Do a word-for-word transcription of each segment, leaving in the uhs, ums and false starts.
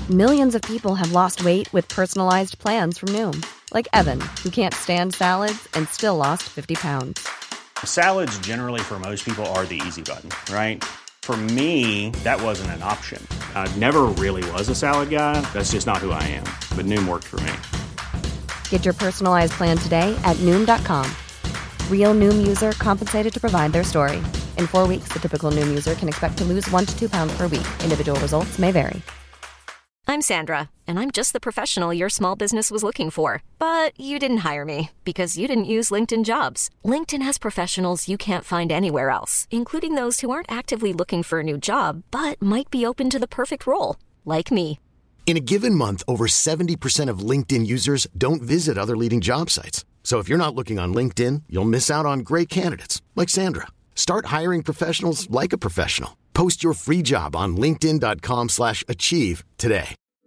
Millions of people have lost weight with personalized plans from Noom. Like Evan, who can't stand salads and still lost fifty pounds. Salads generally for most people are the easy button, right? For me, that wasn't an option. I never really was a salad guy. That's just not who I am. But Noom worked for me. Get your personalized plan today at Noom dot com. Real Noom user compensated to provide their story. In four weeks, the typical Noom user can expect to lose one to two pounds per week. Individual results may vary. I'm Sandra, and I'm just the professional your small business was looking for. But you didn't hire me because you didn't use LinkedIn Jobs. LinkedIn has professionals you can't find anywhere else, including those who aren't actively looking for a new job, but might be open to the perfect role, like me. In a given month, over seventy percent of LinkedIn users don't visit other leading job sites. So if you're not looking on LinkedIn, you'll miss out on great candidates, like Sandra. Start hiring professionals like a professional. Post your free job on linkedin dot com slash achieve today.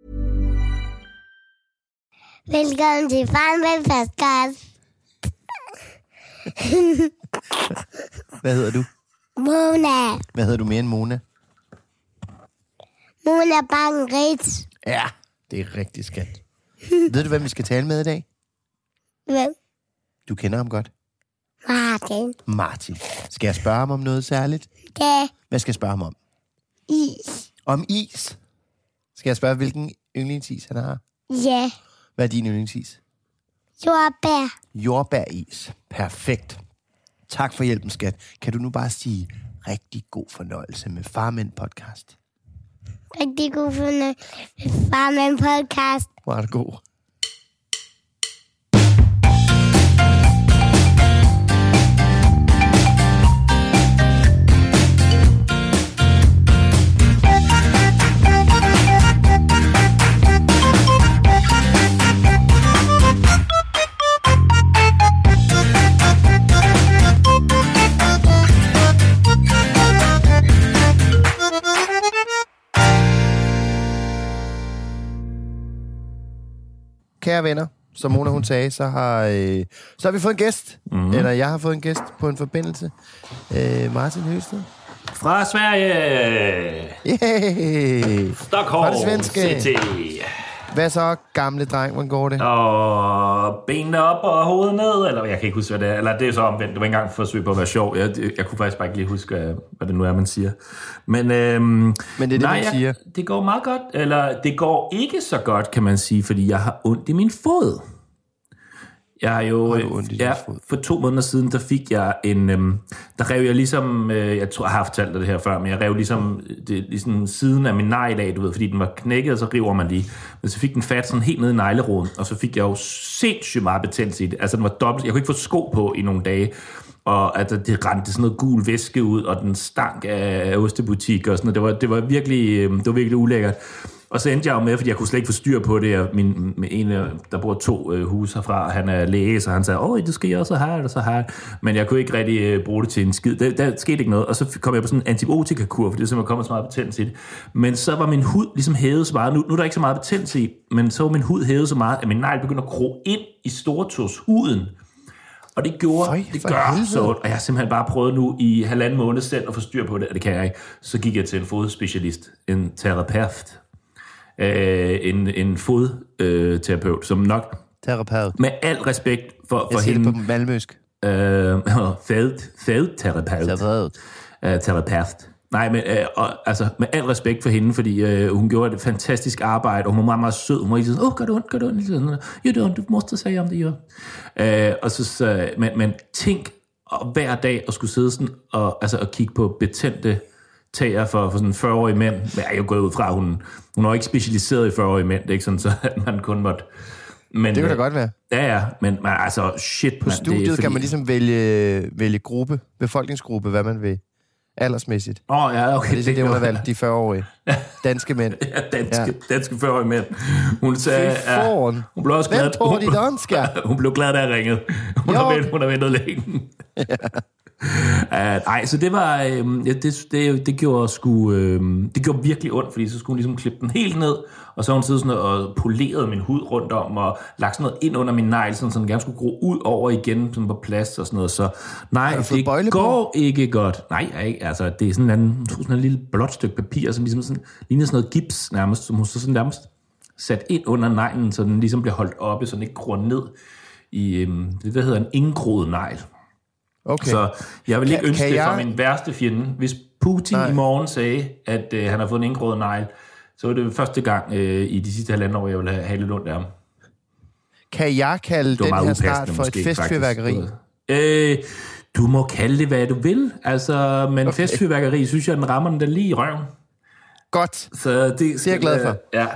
Velkommen til Farmand Podcast. Hvad hedder du? Mona. Hvad hedder du mere end Mona? Mona Bang-Ritz. Ja, det er rigtig skat. Ved du, hvem vi skal tale med i dag? Hvem? Du kender ham godt. Martin. Martin. Skal jeg spørge ham om noget særligt? Ja. Hvad skal jeg spørge ham om? Is. Om is? Skal jeg spørge, hvilken yndlingsis han har? Ja. Hvad er din yndlingsis? Jordbær. Jordbæris. Perfekt. Tak for hjælpen, skat. Kan du nu bare sige rigtig god fornøjelse med Farmand Podcast? Rigtig god fornøjelse med Farmand Podcast. Hvor er det god. Kære venner, som Mona hun sagde, så har, øh, så har vi fået en gæst. Mm-hmm. Eller jeg har fået en gæst på en forbindelse. Øh, Martin Høsted. Fra Sverige. Yay! Stockholm Fra det svenske. City. Hvad så, gamle dreng? Hvordan går det? Og benene op og hovedet ned, eller jeg kan ikke huske, hvad det er. Eller det er så omvendt. Det var ikke engang forsøg på at være sjov. Jeg, jeg kunne faktisk bare ikke lige huske, hvad det nu er, man siger. Men, øhm, Men det er det, nej, man siger. Jeg, det går meget godt. Eller det går ikke så godt, kan man sige, fordi jeg har ondt i min fod. Jeg har jo, har du ondt i ja, fod? for to måneder siden, der fik jeg en, øhm, der rev jeg ligesom, øh, jeg tror, jeg har fortalt dig det her før, men jeg rev ligesom, det, ligesom siden af min negledag, du ved, fordi den var knækket, og så river man lige. Men så fik den fat sådan helt ned i negleroden, og så fik jeg jo sindssygt meget betændelse i det. Altså den var dobbelt, jeg kunne ikke få sko på i nogle dage, og altså, det rendte sådan noget gul væske ud, og den stank af ostebutik og sådan noget. Det var, det var virkelig, øh, det var virkelig ulækkert. Og så endte jeg jo med, fordi jeg kunne slet ikke få styr på det. Og min, med en, der bor to øh, huse herfra, han er læge, så han sagde, åh, det skal jeg så her, eller så her. Men jeg kunne ikke rigtig øh, bruge det til en skid. Der, der skete ikke noget. Og så kom jeg på sådan en antibiotikakur, fordi det simpelthen kom så meget betændelse i det. Men så var min hud ligesom hævet så meget. Nu, nu er der ikke så meget betændelse i, men så var min hud hævet så meget, at min negl begyndte at gro ind i stortåshuden. Og det gjorde, Føj, det gør helvede. Så, og jeg har simpelthen bare prøvet nu i halvanden måned selv at få styr på det, og det kan jeg ikke. Så gik jeg til en fodspecialist, en terapeut. Øh, en, en fodterapeut, øh, som nok Terapeut. Med al respekt for, for hende. Jeg siger det på malmøsk. Øh, fædterapeut. Terapeut. Øh, terapeut. Nej, men øh, og, altså, med al respekt for hende, fordi øh, hun gjorde et fantastisk arbejde, og hun var meget, meget sød. Hun var ikke sådan, åh, gør det ondt, gør det ondt. Jo, det ondt, du måste sige, om det gør. Øh, og så, så, men, men tænk og hver dag at skulle sidde sådan og, altså, og kigge på betændte tager for, for sådan fyrre-årige mænd. Men jeg er jo gået ud fra, hun, hun er ikke specialiseret i fyrre-årige mænd, det er ikke sådan, så man kun måtte... Men, det kan da godt være. Ja, ja, men, men altså, shit, på man, studiet det er, fordi... kan man ligesom vælge, vælge gruppe, befolkningsgruppe, hvad man vil, aldersmæssigt. Åh, oh, ja, okay. Det er det, det hun har valgt, de fyrre-årige. Danske mænd. Ja, danske, ja. danske fyrre-årige mænd. Hun sagde, ja, hun blev også glad. Hvem tror de danske? Hun blev glad, da jeg ringede. Hun, har ventet, hun har ventet længe. Ja. Nej, uh, så det var, øh, det, det, det gjorde sgu, øh, det gjorde virkelig ondt, fordi så skulle hun ligesom klippe den helt ned, og så hun siddet sådan og poleret min hud rundt om, og lagt sådan noget ind under min negl, sådan, så den gerne skulle gro ud over igen, sådan på plads og sådan noget, så nej, det går på? Ikke godt. Nej, ikke, altså, det er sådan en, sådan en lille blåt stykke papir, som ligesom sådan, ligner sådan noget gips nærmest, som hun så sådan nærmest sat ind under neglen, så den ligesom bliver holdt oppe, så den ikke gror ned i øh, det, der hedder en indgroet negl. Okay. Så jeg vil ikke kan, ønske kan det jeg... for min værste fjende. Hvis Putin Nej. i morgen sagde, at øh, han har fået en indgroet negl, så var det første gang øh, i de sidste halvanden år, jeg ville have lidt ondt af ham. Kan jeg kalde den her start for måske, et festfyrværkeri? Øh, du må kalde det, hvad du vil. Altså, men okay. Festfyrværkeri, synes jeg, den rammer den der lige i røven. Godt. Så det, det er jeg glad for. Ja.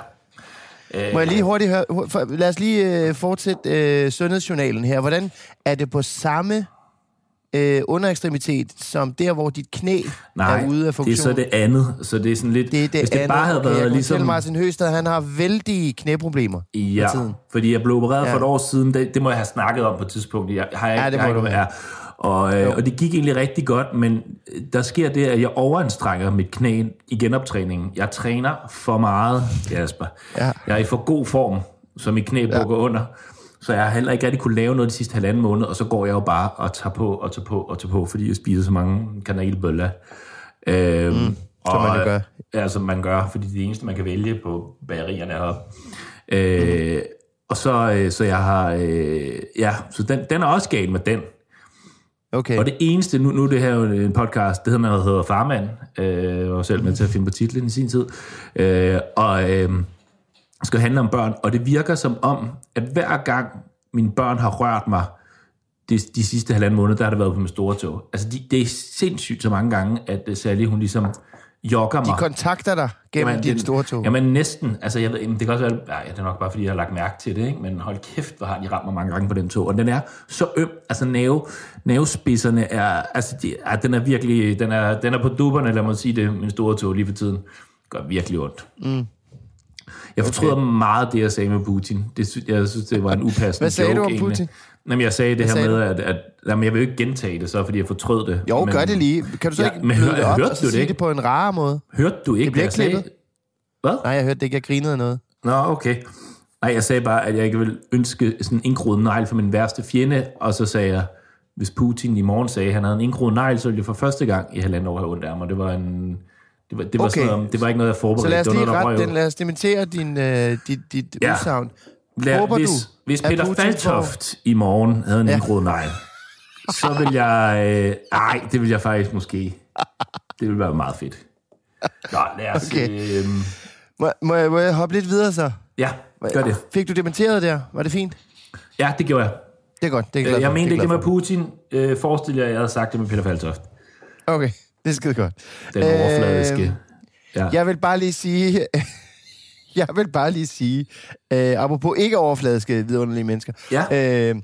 Må jeg lige hurtigt høre... Lad os lige øh, fortsætte øh, sundhedsjournalen her. Hvordan er det på samme øh, underekstremitet, som der, hvor dit knæ Nej, er ude af funktion? det er så det andet. Så det er sådan lidt... Det er det hvis det andet. bare havde Okay, været jeg ligesom... Jeg Martin Høsted, han har vældige knæproblemer. Ja, fordi jeg blev opereret ja. for et år siden. Det, det må jeg have snakket om på et tidspunkt. Jeg, har jeg, ja, det må jeg, du have. Og, øh, og det gik egentlig rigtig godt, men der sker det, at jeg overanstrænger mit knæ i genoptræningen. Jeg træner for meget, Jasper. Ja. Jeg er i for god form, så mit knæ bukker ja. under. Så jeg har heller ikke rigtig kunne lave noget de sidste halvanden måned, og så går jeg jo bare og tager på og tager på og tager på, fordi jeg spiser så mange kanelbøller. Øhm, mm, som man gør. Ja, som man gør, fordi det er det eneste, man kan vælge på bagerierne heroppe. Øh, mm. Og så, så jeg har... Øh, ja, så den, den er også gal med den. Okay. Og det eneste, nu, nu er det her jo en podcast, det hedder noget, hedder Farmand, øh, jeg var selv med til at finde på titlen i sin tid, øh, og øh, skal handle om børn, og det virker som om, at hver gang mine børn har rørt mig, de, de sidste halvanden måned, der har det været på min store tog. Altså, de, det er sindssygt så mange gange, at Sally, hun ligesom jogger mig. De kontakter dig gennem jamen, din store tog? Jamen næsten. Altså, jeg ved, det kan også være, ja, det er nok bare, fordi jeg har lagt mærke til det, ikke? Men hold kæft, hvor har de ramt mig mange gange på den tog. Og den er så øm. Altså, nerve, nervespidserne er, altså, de, ja, den er virkelig, den er, den er på dupperne, lad mig sige det, min store tog lige for tiden. Det gør virkelig ondt. Mm. Jeg fortryder okay. meget det, jeg sagde med Putin. Det, jeg synes, det var en upassende joke. Hvad sagde joke, du om egentlig. Putin? Jamen, jeg sagde det Hvad her sagde med, at, at jamen, jeg vil jo ikke gentage det så, fordi jeg fortrød det. Jo, men, gør det lige. Kan du så ja, ikke men hør, det op hørte og så du det sige ikke? det på en rar måde? Hørte du ikke, det bliver hvad jeg klippet? sagde? Hvad? Nej, jeg hørte det ikke. Jeg grinede af noget. Nå, okay. Nej, jeg sagde bare, at jeg ikke vil ønske sådan en indgroet negl for min værste fjende, og så sagde jeg, hvis Putin i morgen sagde, at han havde en indgroet negl, så ville jeg for første gang i halvandet år have ondt af mig. Det var en... Det var, det, var okay. sådan, det var ikke noget, jeg forberedte. Så lad os lige noget, rette den. Lad os dementere din, uh, dit, dit ja. udsagn. Lad, Håber hvis, du, hvis Peter Faltoft i morgen havde en ja. indgroet negl, så vil jeg... Øh, ej, det vil jeg faktisk måske... Det vil være meget fedt. Nå, lad os... Okay. Øh, må, må, jeg, må jeg hoppe lidt videre så? Ja, gør det. Fik du dementeret der? Var det fint? Ja, det gjorde jeg. Det er godt. Det er glad jeg for. mente det ikke det med Putin. Øh, forestil jer, at jeg havde sagt det med Peter Faltoft. Okay, det er skide godt. Den overfladiske... Øh, ja. Jeg vil bare lige sige... jeg vil bare lige sige... Øh, apropos ikke overfladiske vidunderlige mennesker. Ja. Øh,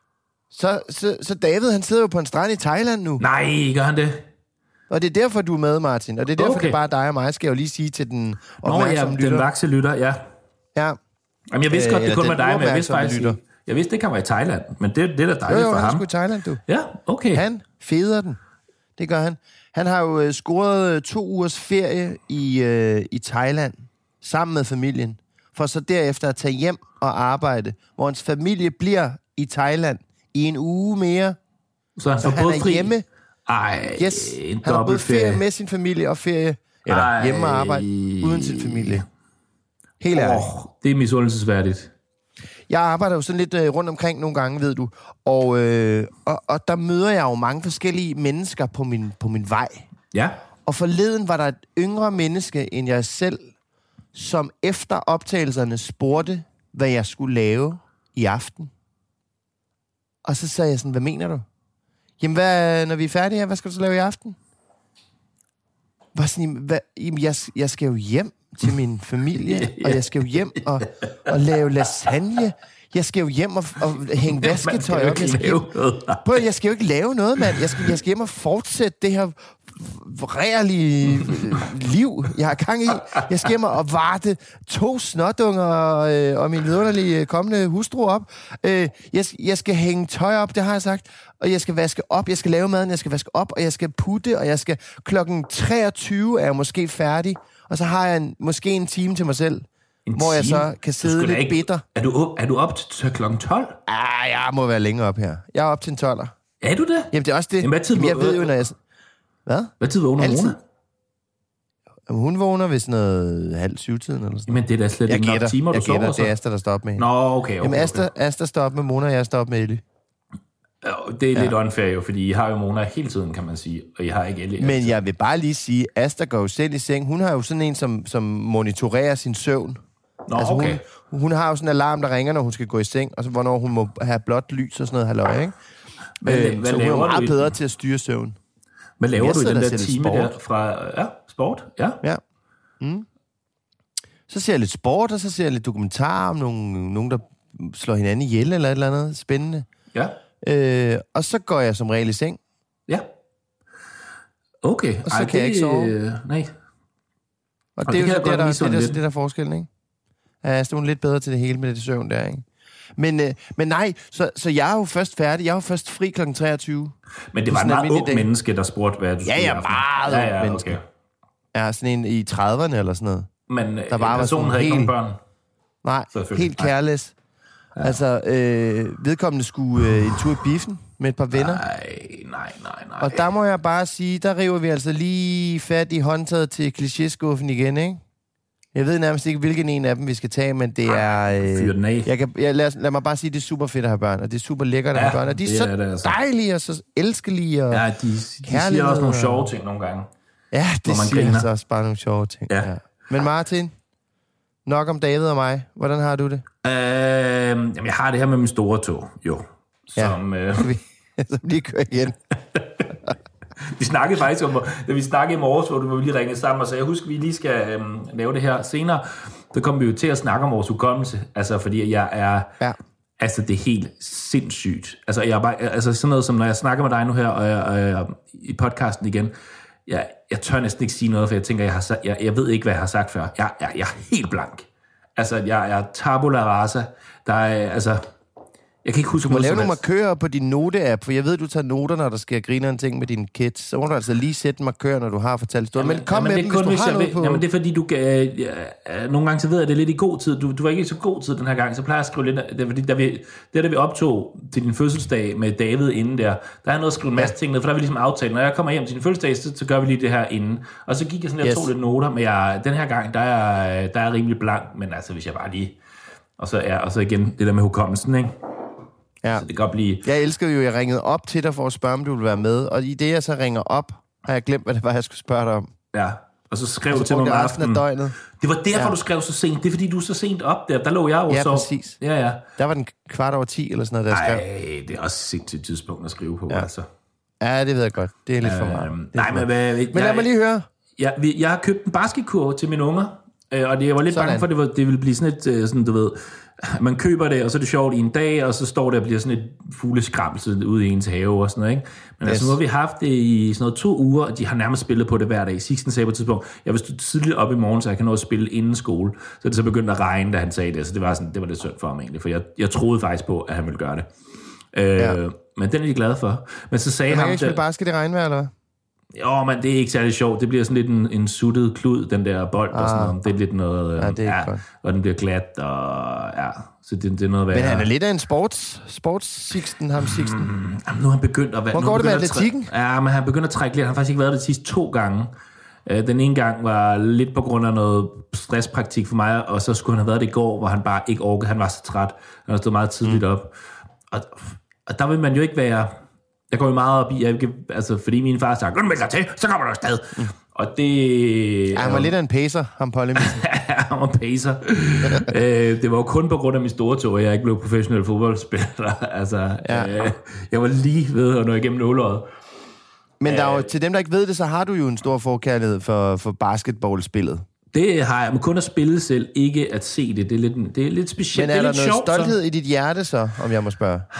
så, så, så David, han sidder jo på en strand i Thailand nu. Nej, gør han det? Og det er derfor, du er med, Martin. Og det er derfor, okay. det er bare dig og mig, skal jeg jo lige sige til den opmærksomme lytter. Nå ja, den vakse lytter, ja. Ja. Jamen, jeg vidste øh, godt, det kun var dig, men jeg vidste faktisk lytter. Jeg vidste, det kan være i Thailand, men det, det er da dejligt jo, jo, for ham. han skulle i Thailand, du. Ja, okay. Han feder den. Det gør han. Han har jo øh, scoret øh, to ugers ferie i, øh, i Thailand, sammen med familien, for så derefter at tage hjem og arbejde, hvor hans familie bliver i Thailand i en uge mere. Så han, så han er fri. hjemme. Ej, yes, han har både ferie med sin familie og ferie, eller Ej. hjemme og arbejde uden sin familie. Helt ærligt. Oh, det er misundelsesværdigt. Jeg arbejder jo sådan lidt øh, rundt omkring nogle gange, ved du, og, øh, og, og der møder jeg jo mange forskellige mennesker på min, på min vej. Ja. Og forleden var der et yngre menneske end jeg selv, som efter optagelserne spurgte, hvad jeg skulle lave i aften. Og så sagde jeg sådan, hvad mener du? Jamen, hvad, når vi er færdige her, hvad skal du så lave i aften? Var sådan, hvad, jamen, jeg, jeg skal jo hjem til min familie, yeah, yeah. og jeg skal jo hjem og, og lave lasagne. Jeg skal jo hjem og, og hænge vasketøj op. Jeg skal, hjem, prøv, jeg skal jo ikke lave noget, mand. Jeg skal, jeg skal hjem og fortsætte det her rærlige liv, jeg har gang i. Jeg skal hjem og varte to snotunger og, øh, og min vidunderlige kommende hustru op. Øh, jeg, jeg skal hænge tøj op, det har jeg sagt. Og jeg skal vaske op, jeg skal lave maden, jeg skal vaske op, og jeg skal putte, og jeg skal... Klokken treogtyve er jeg måske færdig, og så har jeg en, måske en time til mig selv, en hvor time? Jeg så kan sidde lidt ikke... bitter. Er du, op, er du op til klokken tolv? Ah, jeg må være længere op her. Jeg er op til en tolver. Er du det? Jamen, det er også det. Jamen, hvad tid Jamen, jeg ved jo, når jeg... Hvad? Hvad tid vågner Mona? Jamen, hun vågner ved sådan noget halv syv-tiden eller sådan. Men det er da slet ikke nok timer, du jeg sover gætter, så? Det er Asta, der står op med hende. Nå, okay, okay. Jamen, Asta, okay. Asta står op med Mona, og jeg står op med Ellie. Det er ja. lidt unfair jo, fordi I har jo Mona hele tiden, kan man sige, og I har ikke Ellie. Men jeg vil bare lige sige, Asta går jo selv i seng. Hun har jo sådan en, som, som monitorerer sin søvn. Nå, altså, okay. Hun, hun har jo sådan en alarm, der ringer, når hun skal gå i seng, og så hvornår hun må have blåt lys og sådan noget halløj, ikke? Hvad, øh, hvad så hun er meget bedre den? til at styre søvn. Hvad laver jeg du i den der, der time der fra... Ja, sport, ja. Ja. Mm. Så ser jeg lidt sport, og så ser jeg lidt dokumentar om nogen, nogen der slår hinanden ihjel, eller et eller andet spændende. Ja. Øh, og så går jeg som regel i seng. Ja. Okay. Og så Ej, kan det, jeg ikke sove. Øh, nej. Og, og det, det er jo så det, der, det, der, det der forskellen, ikke? Ja, så er hun lidt bedre til det hele med det søvn der, ikke? Men, øh, men nej, så, så jeg er jo først færdig. Jeg er jo først fri klokken treogtyve. Men det var en meget ung menneske, der spurgte, hvad du ja, skulle ja, meget ja, ja, menneske. Okay. Ja, sådan en i trediverne eller sådan noget. Men der bare personen havde helt, ikke nogen børn? Nej, helt kærlæs. Ja. Altså, øh, vedkommende skulle øh, en tur i biffen med et par venner. Nej, nej, nej, nej. Og der må jeg bare sige, der river vi altså lige fat i håndtaget til klichéskuffen igen, ikke? Jeg ved nærmest ikke, hvilken en af dem vi skal tage, men det er... Øh, Fyr den af. Jeg kan, jeg, lad, lad mig bare sige, det er super fedt at have børn, og det er super lækkert at ja, have børn, og de er så er det, altså. dejlige og så elskelige og ja, de, de siger også nogle sjove ting nogle gange. Ja, det siger griner. altså også bare nogle sjove ting. Ja. Ja. Men Martin, nok om David og mig. Hvordan har du det? Øh, jamen, jeg har det her med min store tog, jo. Som, ja, øh, som lige kører igen. Vi snakkede faktisk om, da vi snakkede i morges, hvor du lige ringede sammen og sagde, jeg husker, vi lige skal øhm, lave det her senere. Så kom vi jo til at snakke om vores hukommelse, altså fordi jeg er, ja. altså det er helt sindssygt. Altså, jeg er bare, altså sådan noget som, når jeg snakker med dig nu her, og jeg, og jeg, i podcasten igen, jeg, jeg tør næsten ikke sige noget, for jeg tænker, jeg, har, jeg, jeg ved ikke, hvad jeg har sagt før. Jeg, jeg, jeg er helt blank. Altså, jeg er tabula rasa. Der er, altså... Jeg kan ikke huske, du må lave nogle markører på din note-app, for jeg ved, du tager noter, når der sker griner en ting med dine kids. Så må du altså lige sætte en markør, når du har fortalt historien. Men kom jamen, med dem, hvis du har noget ved, på... Jamen, det er fordi, du... Øh, ja, nogle gange så ved jeg, det er lidt i god tid. Du, du var ikke i så god tid den her gang, så plejer jeg at skrive lidt... Det er fordi, da vi, det der vi optog til din fødselsdag med David inden der, der er noget at skrive en masse ja. ting ned, for der er vi ligesom aftalt. Når jeg kommer hjem til din fødselsdag, så, så gør vi lige det her inden. Og så gik jeg sådan, jeg yes. tog lidt noter, men jeg, den her gang, der er, der er rimelig blank, men altså, hvis jeg bare lige... Og så, ja, og så igen, det der med hukommelsen, ikke? Ja. Så det kan blive... Jeg elsker jo, jeg ringede op til dig for at spørge, om du ville være med. Og i det, jeg så ringer op, har jeg glemt, hvad det var, jeg skulle spørge dig om. Ja, og så skrev og så du til mig om aftenen. Døgnet. Det var derfor, ja. du skrev så sent. Det er fordi, du er så sent op der. Der lå jeg jo ja, så... Ja, præcis. Ja, ja. Der var den kvart over ti eller sådan noget, der Ej, skrev. Nej, det er også sindssygt tidspunkt at skrive på, ja. altså. Ja, det ved jeg godt. Det er lidt øh, for meget. Nej, men... Hvad, men lad jeg, mig lige høre. Jeg, jeg har købt en basketkurv til mine unger, og det, jeg var lidt sådan. bange for, at det, var, det ville blive sådan et, sådan, du ved... Man køber det, og så er det sjovt i en dag, og så står det og bliver sådan et fugleskramsel ude i ens have og sådan noget, ikke? Men yes. altså, nu har vi haft det i sådan noget to uger, og de har nærmest spillet på det hver dag. Sixten sagde på et tidspunkt, jeg vil stå tidligt op i morgen, så jeg kan nå at spille inden skole. Så det så begyndte at regne, da han sagde det, så det var, sådan, det var lidt synd for ham egentlig, for jeg, jeg troede faktisk på, at han ville gøre det. Ja. Øh, men den er de glade for. Men så sagde men han... Man kan ikke bare skal det regnvejr, eller hvad? Jo, men det er ikke særlig sjovt. Det bliver sådan lidt en, en suttet klud, den der bold ah. og sådan noget. Det er lidt noget... Ja, det er ja, og den bliver glat, og ja, så det, det er noget værd. Men han er lidt af en sports, sports-Sixten, ham Sixten. Mm, jamen, nu er han begyndt at være... Hvor går det med atletikken? Ja, men han begynder at trække lidt. Han har faktisk ikke været det de sidste to gange. Den ene gang var lidt på grund af noget stresspraktik for mig, og så skulle han have været det i går, hvor han bare ikke orkede. Han var så træt. Han har stået meget tidligt op. Og, og der vil man jo ikke være... Jeg går jo meget op i, jeg, altså, fordi min far sagde, gå med dig til, så kommer du afsted. Mm. Og det... Ja, han var øh, lidt af en pacer, ham Polly. Han var pacer. øh, det var jo kun på grund af min store tog, at jeg ikke blev professionel fodboldspiller. altså, ja. øh, jeg var lige ved at nå igennem nåløjet. Men der er jo, til dem, der ikke ved det, så har du jo en stor forkærlighed for, for basketballspillet. Det har jeg, men kun at spille selv, ikke at se det. Det er lidt, det er lidt specielt. Men er, det er der lidt noget sjovt, stolthed så. i dit hjerte så, om jeg må spørge?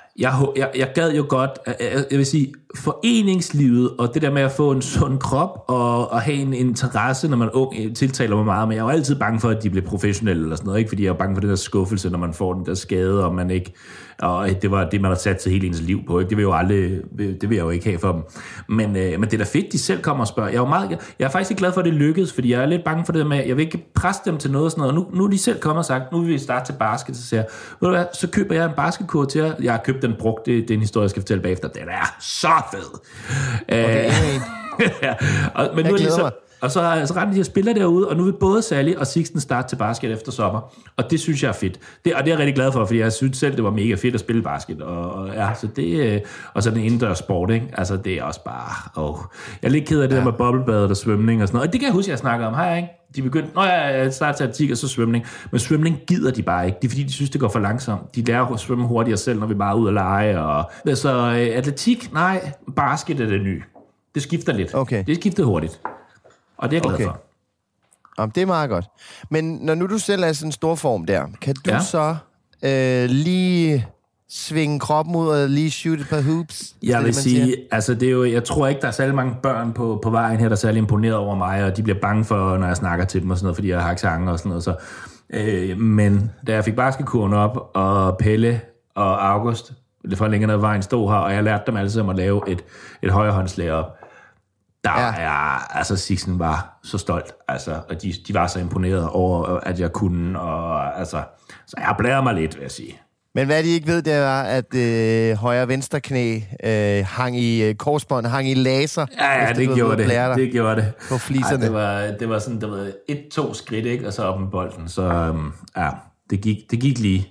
Jeg, jeg, jeg gad jo godt, jeg, jeg vil sige, foreningslivet og det der med at få en sund krop og, og have en interesse, når man er ung, tiltaler mig meget, men jeg er jo altid bange for, at de bliver professionelle eller sådan noget, ikke? Fordi jeg er bange for den der skuffelse, når man får den der skade, og man ikke, og det var det, man har sat til hele ens liv på, ikke? Det vil jeg jo aldrig, det vil jeg jo ikke have for dem. Men, øh, men det er da fedt, de selv kommer og spørger. Jeg er, jo meget, jeg er faktisk ikke glad for, at det lykkedes, fordi jeg er lidt bange for det med, jeg vil ikke presse dem til noget og sådan noget. Nu, nu er de selv kommet og sagt, nu vil vi starte til basket, så siger jeg, ved du hvad, så køber jeg en basketkur til jer. Jeg har købt den brugt, det, det er en historie, jeg skal fortælle bagefter. Den er så fed. Okay, øh, ja, og, men nu er de så, og så, så render de og spiller derude, og nu vil både Sally og Sixten starte til basket efter sommer. Og det synes jeg er fedt. Det, og det er jeg rigtig glad for, fordi jeg synes selv, det var mega fedt at spille basket. Og, og, ja, så det, og så den indendørs sport, ikke? Altså, det er også bare... Åh. Jeg er lidt ked af det ja. der med bobblebadet og svømning og sådan noget. Og det kan jeg huske, jeg snakkede om. Har jeg ikke? De begyndte... Nå, jeg starter til atletik og så svømning. Men svømning gider de bare ikke. Det er fordi, de synes, det går for langsomt. De lærer at svømme hurtigere selv, når vi bare er ude at lege. Og... Så øh, atletik, nej. Basket er det nye. Det skifter lidt. Okay. Det skifter hurtigt. Og det er jeg glad okay. for. Jamen, det er meget godt. Men når nu du selv er sådan en stor form der, kan du ja. så øh, lige svinge kroppen ud og lige shoot et par hoops? Jeg vil det, sige, siger? altså det er jo, jeg tror ikke, der er særlig mange børn på, på vejen her, der er særlig imponeret over mig, og de bliver bange for, når jeg snakker til dem og sådan noget, fordi jeg har accent og sådan noget. Så, øh, men da jeg fik basketkurven op, og Pelle og August, det for længere ned ad vejen, stod her, og jeg lærte dem alle sammen at lave et, et højrehåndsslag op. Der ja. er, altså Sixten var så stolt, altså, og de, de var så imponeret over, at jeg kunne, og altså, så jeg blærer mig lidt, vil jeg sige. Men hvad de ikke ved, det var, at øh, højre venstre knæ øh, hang i øh, korsbånd, hang i laser. Ja, ja, det gjorde det, det gjorde det. På fliserne. Ej, det, var, det var sådan, der var et-to skridt, ikke, og så op med bolden, så øhm, ja, det gik, det gik lige.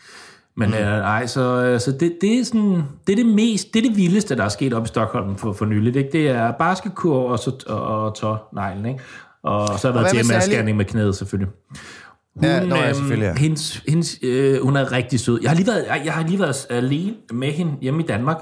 Men mm. øh, nej, så, så det, det er sådan, det er det mest, det er det vildeste, der er sket op i Stockholm for, for nyligt, ikke? Det er basketkur og så og, og tårneglen, ikke? Og så har jeg været til med-scanning med knæet, selvfølgelig. Hun, ja, nå, ja, selvfølgelig, ja. Hendes, hendes, øh, hun er rigtig sød. Jeg har lige været, jeg, jeg har lige været alene med hende hjemme i Danmark.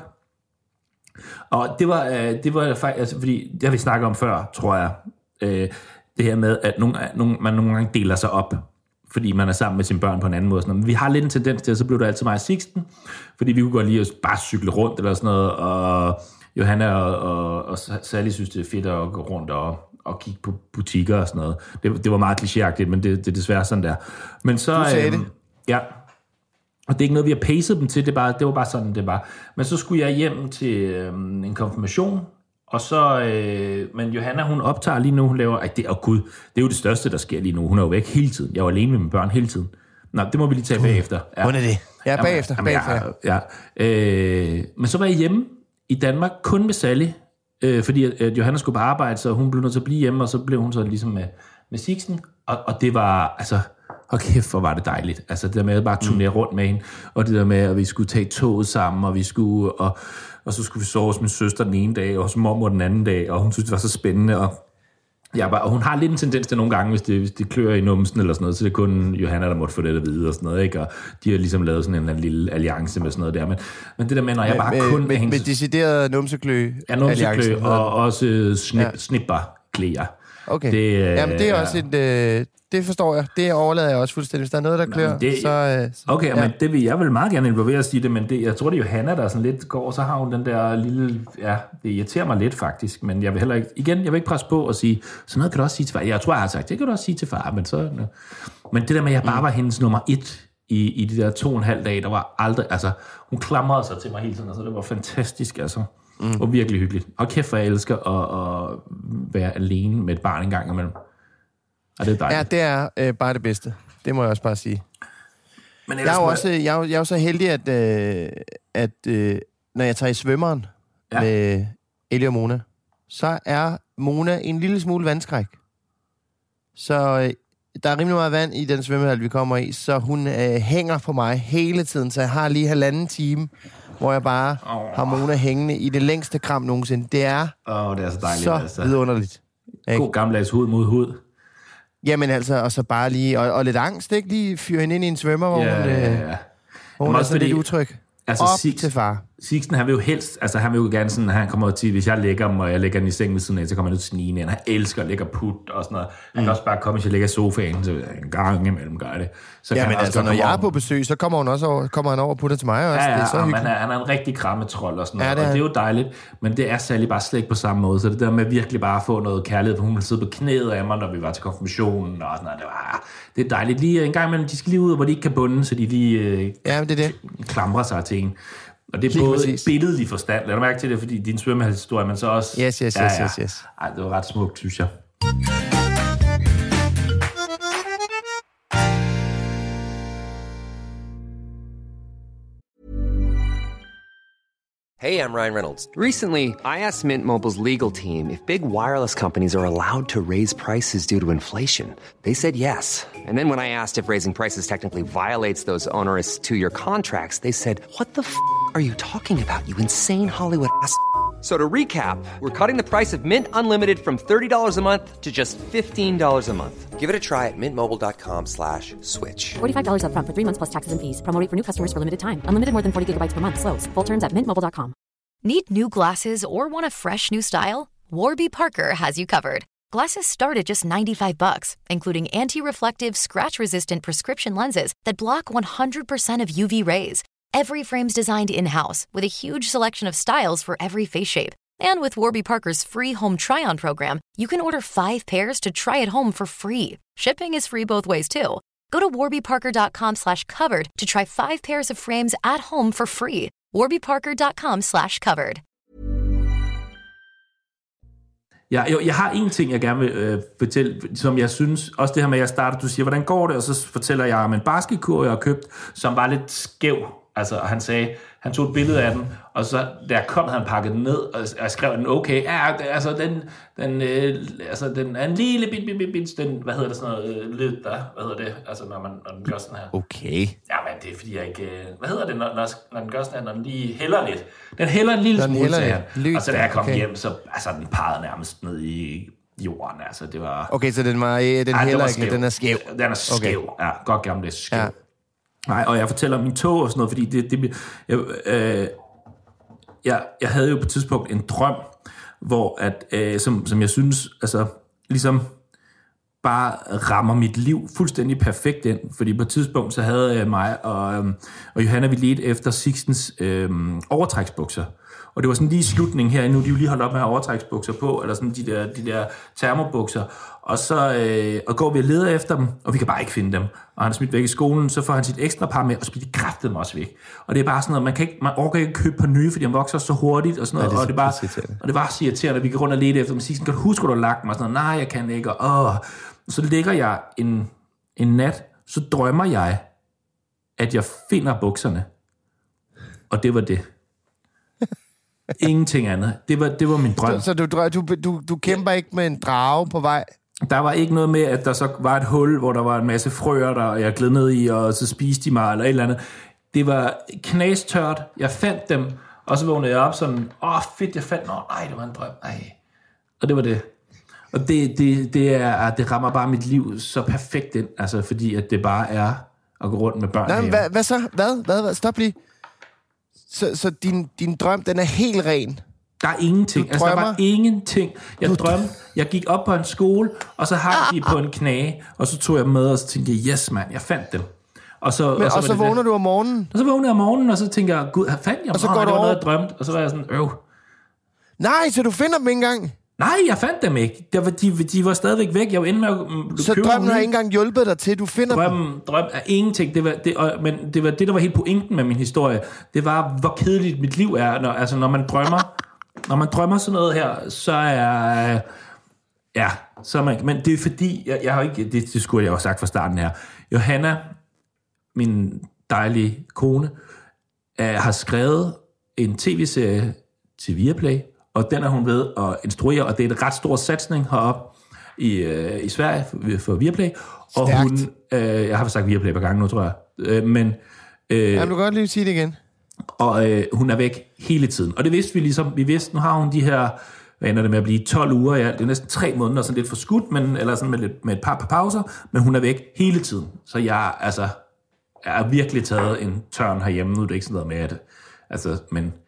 Og det var, øh, det var faktisk, altså, fordi det har vi snakket om før, tror jeg. Øh, det her med, at nogle, nogle, man nogle gange deler sig op, fordi man er sammen med sine børn på en anden måde. Men vi har lidt en tendens til, at så blev det altid mig og Sixten, fordi vi kunne godt lide at bare cykle rundt eller sådan noget, og Johanna og, og, og Sally synes, det er fedt at gå rundt og, og kigge på butikker og sådan noget. Det, det var meget klichéagtigt, men det, det er desværre sådan der. Men så, du sagde øhm, det. Ja. Og det er ikke noget, vi har pacet dem til, det, bare, det var bare sådan, det var. Men så skulle jeg hjem til øhm, en konfirmation, og så, øh, men Johanna, hun optager lige nu, hun laver, ej, det, oh gud, det er jo det største, der sker lige nu. Hun er jo væk hele tiden. Jeg var alene med mine børn hele tiden. Nå, det må vi lige tage bagefter. Ja. Hvordan er det? Ja, bagefter. Jamen, bagefter. Ja, ja. Øh, men så var jeg hjemme i Danmark, kun med Sally, øh, fordi at Johanna skulle på arbejde, så hun blev nødt til at blive hjemme, og så blev hun så ligesom med, med Sixten, og, og det var, altså, og kæft, hvor var det dejligt. Altså det der med at bare turnere mm. rundt med hende, og det der med, at vi skulle tage toget sammen, og vi skulle, og, og så skulle vi sove hos min søster den ene dag, og hos mormor den anden dag, og hun synes, det var så spændende, og ja, og hun har lidt en tendens til nogle gange, hvis det, hvis det klør i numsen eller sådan noget, så det er kun Johanna, der måtte få det at vide og sådan noget, ikke? Og de har ligesom lavet sådan en, en lille alliance med sådan noget der. Men, men det der med, når jeg bare med, kun... Med, hendes, med decideret numseklø. Ja, numseklø, og også snip, ja. snipperklæder. Okay. Det, Jamen, det er også et... Øh, det forstår jeg. Det overlader jeg også fuldstændig. Hvis der er noget, der klør, det, så, øh, så... Okay, ja. men det vil jeg vil meget gerne involvere at sige det, men det, jeg tror, det er Johanna, der sådan lidt går, så har hun den der lille... Ja, det irriterer mig lidt faktisk, men jeg vil heller ikke... Igen, jeg vil ikke presse på og sige, sådan noget kan du også sige til far. Jeg tror, jeg har sagt, det kan du også sige til far, men så... Men det der med, at jeg bare var hendes nummer et i, i de der to og en halv dage, der var aldrig... Altså, hun klamrede sig til mig hele tiden, altså det var fantastisk, altså. Mm. Og virkelig hyggeligt. Og kæft, for jeg elsker at, at være alene med et barn en gang imellem. Og det er dejligt. Ja, det er øh, bare det bedste. Det må jeg også bare sige. Men jeg er jo også, jeg er, jeg er jo så heldig, at, øh, at øh, når jeg tager i svømmeren ja. med Ellie og Mona, så er Mona en lille smule vandskræk. Så øh, der er rimelig meget vand i den svømmehal, vi kommer i, så hun øh, hænger på mig hele tiden, så jeg har lige halvanden time, hvor jeg bare oh. har Mona hængende i det længste kram nogensinde. Det er, oh, det er så, dejligt, så altså. vidunderligt. God gammeldags hud mod hud. Jamen altså, og så bare lige, og, og lidt angst, ikke? Lige fyre hende ind i en svømmer, hvor ja, hun, øh, ja, ja. hvor hun er så lidt utryg. Altså, op Six, til far. Sixten, han vil jo helst, altså han vil jo gerne sådan, han kommer til, hvis jeg lægger ham, og jeg lægger den i sengen ved siden af, så kommer han ud snigende ind. Han elsker at lægge put og sådan noget. Han mm. kan også bare komme, hvis jeg lægger i sofaen, så en gang imellem gør det. Så ja, kan men han altså, når jeg er på besøg, så kommer han også over, kommer han over og putter til mig også. Ja, ja, det er så han, er, han er en rigtig krammetrol og sådan noget, ja, det er. Og det er jo dejligt, men det er særligt bare slet ikke på samme måde. Så det der med virkelig bare at få noget kærlighed, for hun ville sidde på knæet af mig, når vi var til konfirmationen og sådan noget. Det, var, det er dejligt. Lige en gang imellem, de skal lige ud, hvor de ikke kan bunde, så de lige øh, ja, det er det. klamrer sig til en. Og det er lige både præcis. billedlig forstand. Lad du mærke til det, fordi din svømmehalshistorie, men så også... Yes, yes, ja, yes, ja. yes, yes. Ej, det var ret smukt, synes jeg. Hey, I'm Ryan Reynolds. Recently, I asked Mint Mobile's legal team if big wireless companies are allowed to raise prices due to inflation. They said yes. And then when I asked if raising prices technically violates those onerous two-year contracts, they said, what the f*** are you talking about, you insane Hollywood ass f- So to recap, we're cutting the price of Mint Unlimited from thirty dollars a month to just fifteen dollars a month. Give it a try at mintmobile.com slash switch. forty-five dollars up front for three months plus taxes and fees. Promo rate for new customers for limited time. Unlimited more than forty gigabytes per month. Slows full terms at mint mobile dot com. Need new glasses or want a fresh new style? Warby Parker has you covered. Glasses start at just ninety-five bucks, including anti-reflective, scratch-resistant prescription lenses that block one hundred percent of U V rays. Every frame's designed in-house with a huge selection of styles for every face shape. And with Warby Parker's free home try-on program, you can order five pairs to try at home for free. Shipping is free both ways, too. Go to warbyparker.com slash covered to try five pairs of frames at home for free. warbyparker.com slash covered. Ja, jeg, jeg har en ting, jeg gerne vil øh, fortælle, som jeg synes, også det her med, at jeg starter, du siger, hvordan går det, og så fortæller jeg om en basketkurv, jeg har købt, som var lidt skæv. Altså, han sagde, han tog et billede af den, og så der kom han pakket den ned, og jeg skrev den, okay, ja, altså, den, den, øh, altså, den er en lille bit, bit, bit, bit, den, hvad hedder det, sådan noget, øh, lyd der, hvad hedder det, altså, når man, når den gør sådan her. Okay. Ja, men det er fordi, jeg ikke, øh, hvad hedder det, når, når, når den gør sådan her, når den lige hælder lidt. Den hælder en lille smule til her, og så da jeg kom okay. hjem, så, altså, den pegede nærmest ned i jorden, altså, det var... Okay, så den var, øh, den hælder ikke, den er skæv. Den er skæv, okay. Ja, godt gammel, det er skæv. Ja. Nej, og jeg fortæller om min tog og sådan noget, fordi det, det jeg, øh, jeg, jeg havde jo på et tidspunkt en drøm, hvor at, øh, som, som jeg synes, altså, ligesom bare rammer mit liv fuldstændig perfekt ind, fordi på et tidspunkt, så havde jeg mig og, øh, og Johanna, vi ledte efter Sixtens øh, overtræksbukser. Og det var sådan lige i slutningen her, nu de jo lige holdt op med at have overtræksbukser på, eller sådan de der, de der termobukser, og så øh, og går vi og leder efter dem, og vi kan bare ikke finde dem. Og han er smidt væk i skolen, så får han sit ekstra par med, og så bliver de kraftedeme også væk. Og det er bare sådan noget, man, kan ikke, man orker ikke købe på nye, fordi han vokser så hurtigt, og sådan noget, ja, det og, det bare, og det var så irriterende, at vi går rundt og leder efter dem, og siger, kan du huske, at du har lagt mig? Og sådan noget, nej, jeg kan ikke, og åh. Så ligger jeg en, en nat, så drømmer jeg, at jeg finder bukserne. Og det var det. Ingenting andet. Det var, det var min drøm. Så, så du, du, du, du kæmper ikke med en drage på vej? Der var ikke noget med, at der så var et hul, hvor der var en masse frøer, der jeg gled ned i, og så spiste de mig, eller et eller andet. Det var knastørt. Jeg fandt dem, og så vågnede jeg op sådan, åh, oh, fedt, jeg fandt, nå, nej, det var en drøm, nej. Og det var det. Og det, det, det, er, det rammer bare mit liv så perfekt ind, altså, fordi at det bare er at gå rundt med børn. Nej, hvad, hvad så? Hvad? Hvad? hvad? Stop lige. Så, så din, din drøm, den er helt ren? Der er ingenting. Altså, der var ingenting. Jeg du drømte. Jeg gik op på en skole, og så hang de på en knage, og så tog jeg med, og så tænkte jeg, yes, mand, jeg fandt dem. Og så, Men, og så, og så vågner det. du om morgenen? Og så vågner jeg om morgenen, og så tænker jeg, gud, fandt jeg dem? Og så går oh, du det var over... noget, jeg drømte. Og så var jeg sådan, øv. Nej, så du finder dem ikke engang? Nej, jeg fandt dem ikke. De, de, de var stadigvæk væk. Jeg var inde med at Så drømmen har ikke engang hjulpet dig til, du finder drømmen, dem? Drøm er ingenting. Det var, det, og, men det var det, der var helt pointen med min historie. Det var, hvor kedeligt mit liv er. Når, altså, når man drømmer, når man drømmer sådan noget her, så er... Ja, så er man... Men det er fordi... Jeg, jeg har ikke... Det, det skulle jeg jo have sagt fra starten her. Johanna, min dejlige kone, er, har skrevet en tv-serie til Viaplay, og den er hun ved at instruere, og det er en ret stor satsning heroppe i, øh, i Sverige for, for Viaplay. Og Stærkt. hun, øh, jeg har sagt Viaplay et par gange nu, tror jeg. Øh, men, øh, Jamen, du kan godt lige sige det igen. Og øh, hun er væk hele tiden. Og det vidste vi ligesom, vi vidste, nu har hun de her, hvad ender det med at blive tolv uger, ja, det er næsten tre måneder, sådan lidt for skudt, men, eller sådan med, lidt, med et par, par pauser, men hun er væk hele tiden. Så jeg, altså, jeg har virkelig taget en tørn herhjemme, nu er det ikke sådan noget med, at, altså, men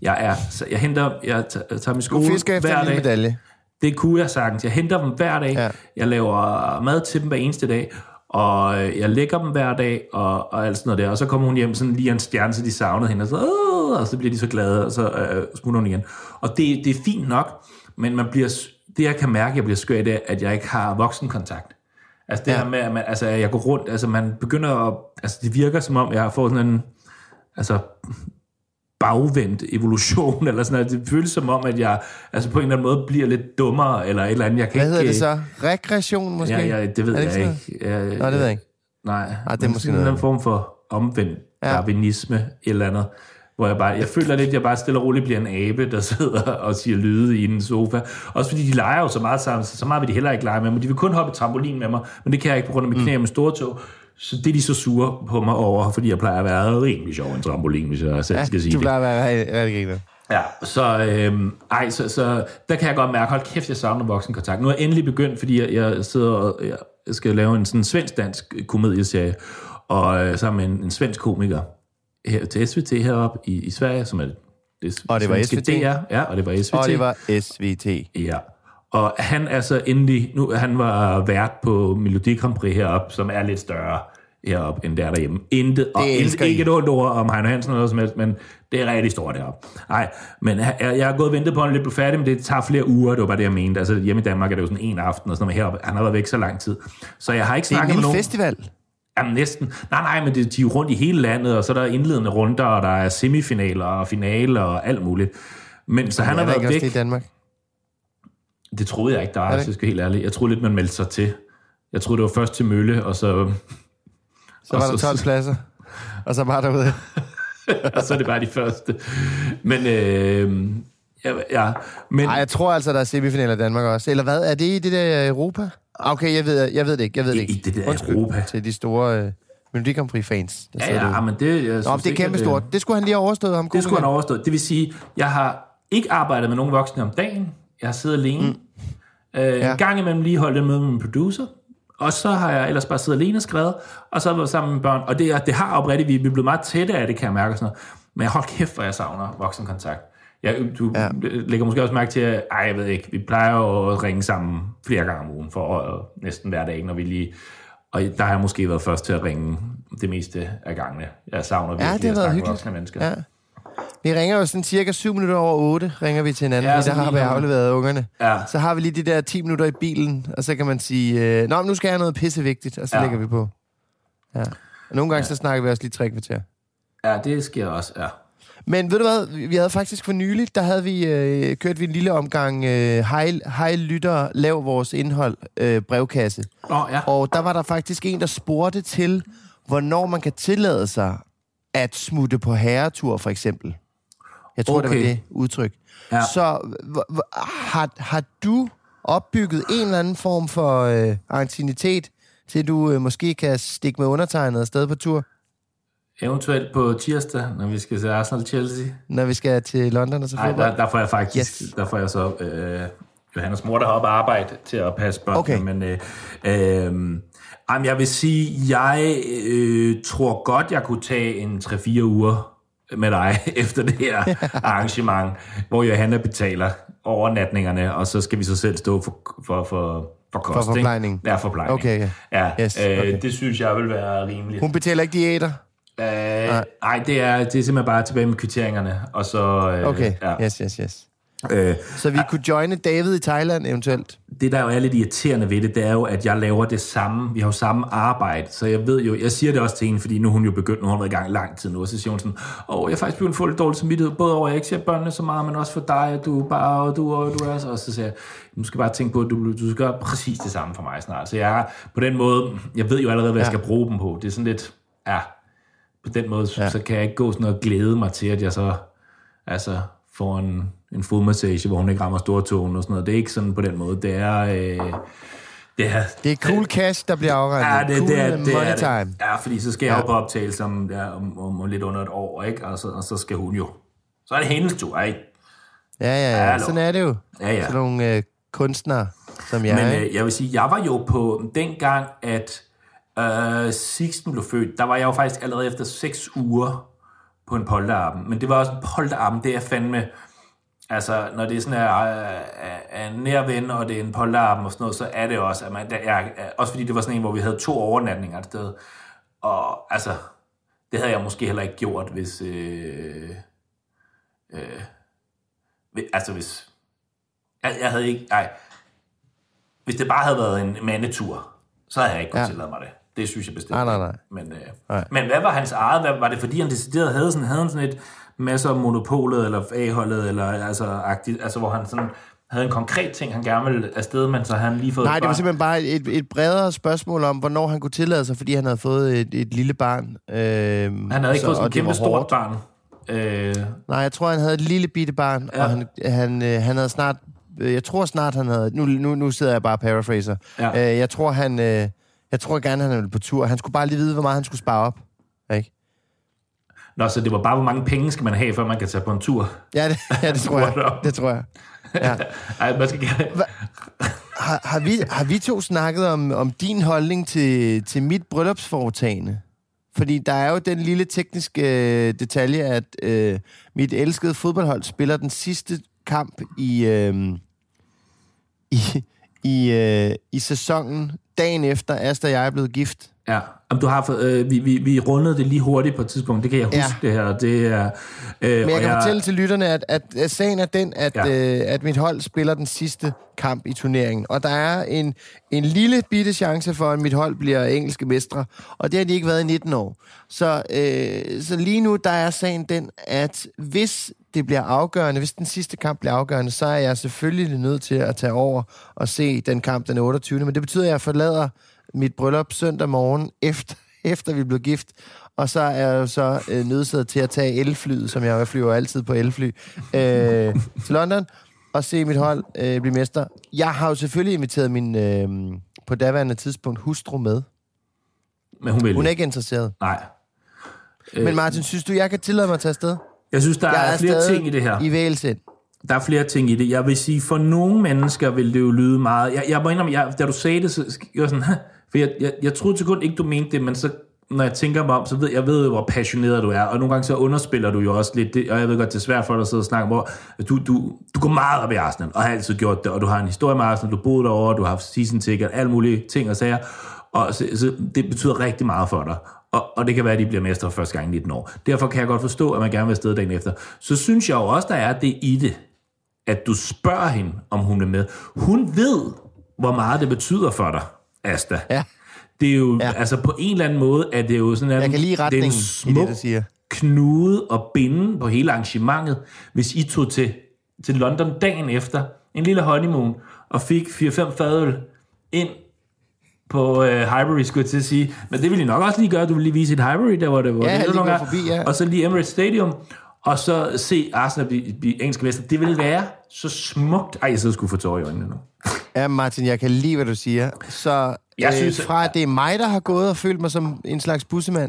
Jeg er, så jeg henter, jeg tager min skole Du fisker efter en lille medalje. Det kunne jeg sagtens. Jeg henter dem hver dag. Ja. Jeg laver mad til dem hver eneste dag. Og jeg lægger dem hver dag, og, og alt sådan noget der. Og så kommer hun hjem sådan lige en stjerne, så de savnede hende, og så, og så bliver de så glade, og så øh, smutter hun igen. Og det, det er fint nok, men man bliver, det jeg kan mærke, jeg bliver skør i det, at jeg ikke har voksenkontakt. Altså det ja. her med, at man, altså, jeg går rundt, altså man begynder at, altså det virker som om, jeg har fået sådan en, altså bagvendt evolution, eller sådan noget. Det føles som om, at jeg altså på en eller anden måde bliver lidt dummere, eller et eller andet. Jeg kan Hvad hedder ikke, det så? Regression måske? Ja, ja det ved jeg ikke. Jeg, Nej, det ved jeg ikke. Nej, Ej, det er måske sådan en form for omvendt ja. darwinisme, et eller andet, hvor jeg bare, jeg føler lidt, at jeg bare stille og roligt bliver en abe, der sidder og siger lyde i en sofa. Også fordi de leger jo så meget sammen, så meget vil de heller ikke lege med mig. De vil kun hoppe trampolin med mig, men det kan jeg ikke på grund af mit knæ med store tog. Så det er de så sure på mig over, fordi jeg plejer at være rimelig sjov en trampolin, hvis jeg selv ja, skal sige du det. du plejer at være rigtig griner. Ja, så, øhm, ej, så, så der kan jeg godt mærke, hold kæft, jeg savner voksenkontakt. Nu er jeg endelig begyndt, fordi jeg, jeg sidder og jeg skal lave en sådan svensk-dansk komedieserie, og øh, sammen med en, en svensk komiker her, til S V T heroppe i, i Sverige, som er det, og det var S V T? D R, ja, og det var S V T. Og det var S V T. Ja. Og han er så endelig, nu han var vært på Melodi Grand Prix heroppe, som er lidt større heroppe, end der derhjemme. Intet, og ikke, ikke et ondt ord om Heino Hansen eller noget som helst, men det er rigtig stort deroppe. Nej, men jeg, jeg har gået og ventet på, at han lidt blev færdig, men det tager flere uger, det var bare det, jeg mente. Altså hjemme i Danmark er det jo sådan en aften, og sådan noget, men heroppe, han har været væk så lang tid. Så jeg har ikke snakket med nogen. Det er en festival. Jamen næsten. Nej, nej, men det, de er jo rundt i hele landet, og så er der indledende runder, og der er semifinaler og finaler og alt muligt. Men så han har været væk. Det i Danmark? Det troede jeg ikke, der er, hvis jeg skal helt ærligt. Jeg troede lidt, man meldte sig til. Jeg troede, det var først til Mølle, og så... Så var der tolv pladser, og så bare derude. Og så er det bare de første. Men, øh, ja, ja, men... Ej, jeg tror altså, der er semifinaler i Danmark også. Eller hvad? Er det i det der Europa? Okay, jeg ved, jeg ved det ikke. Jeg ved det ikke. I det der Undskyld Europa? Til de store øh, Melodi Grand Prix-fans. Ja, ja, men det... Jeg Nå, det er kæmpe stort. Det skulle han lige have overstået. Ham det skulle han have overstået. Det vil sige, jeg har ikke arbejdet med nogen voksne om dagen. Jeg har siddet alene. Mm. Øh, ja. En gang imellem lige holdt et møde med min producer. Og så har jeg ellers bare siddet alene og skrevet, og så har jeg været sammen med børn. Og det, det har oprigtigt, vi er blevet meget tætte af det, kan jeg mærke. Sådan noget. Men jeg hold kæft, hvor jeg savner voksenkontakt. Jeg, du ja. lægger måske også mærke til, at ej, jeg ved ikke, vi plejer jo at ringe sammen flere gange om ugen, for øh, næsten hver dag, når vi lige... Og der har jeg måske været først til at ringe det meste af gangene. Jeg savner virkelig ja, det at snakke med voksne mennesker. Ja. Vi ringer jo sådan cirka syv minutter over otte, ringer vi til hinanden, ja, der har vi afleveret ungerne. Ja. Så har vi lige de der ti minutter i bilen, og så kan man sige, øh, nå, nu skal jeg have noget pissevigtigt, og så ja. lægger vi på. Ja. Og nogle gange ja. så snakker vi også lige tre kvarter. Ja, det sker også, ja. Men ved du hvad, vi havde faktisk for nylig, der havde vi øh, kørt vi en lille omgang øh, hej, hej lytter, lav vores indhold øh, brevkasse. Oh, ja. Og der var der faktisk en, der spurgte til, hvornår man kan tillade sig at smutte på herretur, for eksempel. Jeg tror, okay. det var det udtryk. Ja. Så h- h- har, har du opbygget en eller anden form for øh, anciennitet, til du øh, måske kan stikke med undertegnet afsted på tur? Eventuelt på tirsdag, når vi skal se Arsenal-Chelsea. Når vi skal til London og så fodbold? Nej, der, der får jeg faktisk, yes. der får jeg så øh, Johannes mor, der har op arbejde til at passe børnene. Okay. Men øh, øh, jamen, jeg vil sige, jeg øh, tror godt, jeg kunne tage en tre fire uger med dig efter det her arrangement, hvor Johanna betaler overnatningerne, og så skal vi så selv stå for, for, for, for kost. For forplejning? Ja, forplejning. Okay, ja. Ja, yes, øh, okay. det synes jeg vil være rimeligt. Hun betaler ikke diæter? Øh, nej, Ej, det er, det er simpelthen bare tilbage med kvitteringerne, og så... Øh, okay, ja. yes, yes, yes. Øh, så vi kunne joine David i Thailand eventuelt? Det, der jo er lidt irriterende ved det, det er jo, at jeg laver det samme. Vi har jo samme arbejde, så jeg ved jo... Jeg siger det også til hende, fordi nu er hun jo begyndt, nu har hun været i gang lang tid nu, og så siger hun sådan, åh, jeg er faktisk begyndt at få lidt dårligt samvittighed, både over, at jeg ikke ser børnene så meget, men også for dig, at du bare, og du, og du er så... Og så siger jeg, du skal bare tænke på, at du, du skal gøre præcis det samme for mig snart. Så jeg er på den måde, jeg ved jo allerede, hvad ja. jeg skal bruge dem på. Det er sådan lidt, ja... På den måde, ja. så kan jeg ikke gå sådan og glæde mig til, at jeg så altså, får en, en fodmassage, hvor hun ikke rammer stortåen og sådan noget. Det er ikke sådan på den måde. Det er... Øh, det er, det er cool cash, der bliver afregnet. Ja, det, cool det er, det money er, time. Det. Ja, fordi så skal jeg ja. jo på optagelse om, ja, om, om, om lidt under et år, ikke? Og så, og så skal hun jo... Så er det hendes tur, ikke? Ja, ja, ja. Sådan er det jo. Ja, ja. Sådan nogle øh, kunstnere, som jeg. Men øh, jeg vil sige, jeg var jo på dengang, at... Uh, Sixten blev født, der var jeg jo faktisk allerede efter seks uger på en polterarben. Men det var også en polterarben, det er fandme... Altså, når det er sådan en nær ven, og det er en polterarben og sådan noget, så er det også, at man, der er, også fordi det var sådan en, hvor vi havde to overnatninger et sted. Og altså, det havde jeg måske heller ikke gjort, hvis... Øh, øh, altså, hvis... Jeg, jeg havde ikke... Nej. Hvis det bare havde været en mandetur, så havde jeg ikke kunnet ja. tillade mig det. Det synes jeg bestemt. Nej, nej, nej. Men, øh, nej. men hvad var hans eget? Hvad, var det fordi, han decideret havde sådan, havde han sådan et masser af monopolet, eller A-holdet, eller altså, agtigt, altså hvor han sådan havde en konkret ting, han gerne ville afsted, men så havde han lige fået... Nej, det var simpelthen bare et, et bredere spørgsmål om, hvornår han kunne tillade sig, fordi han havde fået et, et lille barn. Øh, han havde ikke så, fået sådan et kæmpe stort barn. Øh... Nej, jeg tror, han havde et lille bitte barn, ja. og han, han, øh, han havde snart... Jeg tror snart, han havde... Nu, nu, nu sidder jeg bare og paraphraser. Ja. Øh, jeg tror, han... Øh, jeg tror gerne, han ville på tur. Han skulle bare lige vide, hvor meget han skulle spare op. Ikke? Nå, så det var bare, hvor mange penge skal man have, før man kan tage på en tur? Ja, det, ja, det tror jeg. Det tror jeg. Ja. Ej, man skal gerne... har, har, vi, har vi to snakket om, om din holdning til, til mit bryllupsforetagende? Fordi der er jo den lille tekniske øh, detalje, at øh, mit elskede fodboldhold spiller den sidste kamp i, øh, i, i, øh, i sæsonen, dagen efter Asta og jeg er blevet gift. Ja, om du har øh, vi, vi, vi rundede det lige hurtigt på et tidspunkt, det kan jeg huske ja. det her. Det er, øh, Men jeg kan jeg... fortælle til lytterne, at, at, at sagen er den, at, ja. øh, at mit hold spiller den sidste kamp i turneringen, og der er en, en lille bitte chance for, at mit hold bliver engelske mestre, og det har de ikke været i nitten år. Så, øh, så lige nu, der er sagen den, at hvis det bliver afgørende, hvis den sidste kamp bliver afgørende, så er jeg selvfølgelig nødt til at tage over og se den kamp den otteogtyvende Men det betyder, at jeg forlader mit bryllup søndag morgen, efter, efter vi er blevet gift, og så er jeg jo så øh, nødsaget til at tage elflyet, som jeg flyver altid på elfly, øh, til London, og se mit hold øh, blive mester. Jeg har jo selvfølgelig inviteret min, øh, på daværende tidspunkt, hustru med. Men hun vil Hun er ikke interesseret. Nej. Men Martin, synes du, jeg kan tillade mig at tage afsted? Jeg synes, der jeg er, er flere ting i det her. I vælsind. Der er flere ting i det. Jeg vil sige, for nogle mennesker vil det jo lyde meget... Jeg, jeg må indrømme, jeg, da du sagde det, så jeg sådan... For jeg, jeg, jeg troede til grund ikke, du mente det, men så, når jeg tænker mig om, så ved jeg ved, hvor passioneret du er. Og nogle gange så underspiller du jo også lidt det, og jeg ved godt, det er svært for dig at sidde og snakke om, hvor du, du, du går meget op i Arsenal, og har altid gjort det, og du har en historie med Arsenal, du boede derovre, du har haft season ticket, alle mulige ting og sager, og så, så det betyder rigtig meget for dig. Og, og det kan være, at de bliver mestre første gang i nitten år. Derfor kan jeg godt forstå, at man gerne vil afsted dagen efter. Så synes jeg jo også, der er det i det, at du spørger hende, om hun er med. Hun ved, hvor meget det betyder for dig, Asta. Ja. Det er jo, ja. altså på en eller anden måde, at det er jo sådan, at jeg kan lide retningen det er en smuk i det, siger. knude og binde på hele arrangementet, hvis I tog til, til London dagen efter, en lille honeymoon, og fik fire fem fadøl ind på øh, Highbury, skulle jeg til at sige. Men det ville I nok også lige gøre. Du ville lige vise et Highbury, der var det. Hvor ja, det lige forbi, ja. Og så lige Emirates Stadium, og så se Arsenal blive, blive engelske mester. Det ville være så smukt. Ej, jeg sidder sgu få tårer i øjnene nu. Ja, Martin, jeg kan lide, hvad du siger. Så jeg øh, synes, fra at det er mig, der har gået og følt mig som en slags bussemand,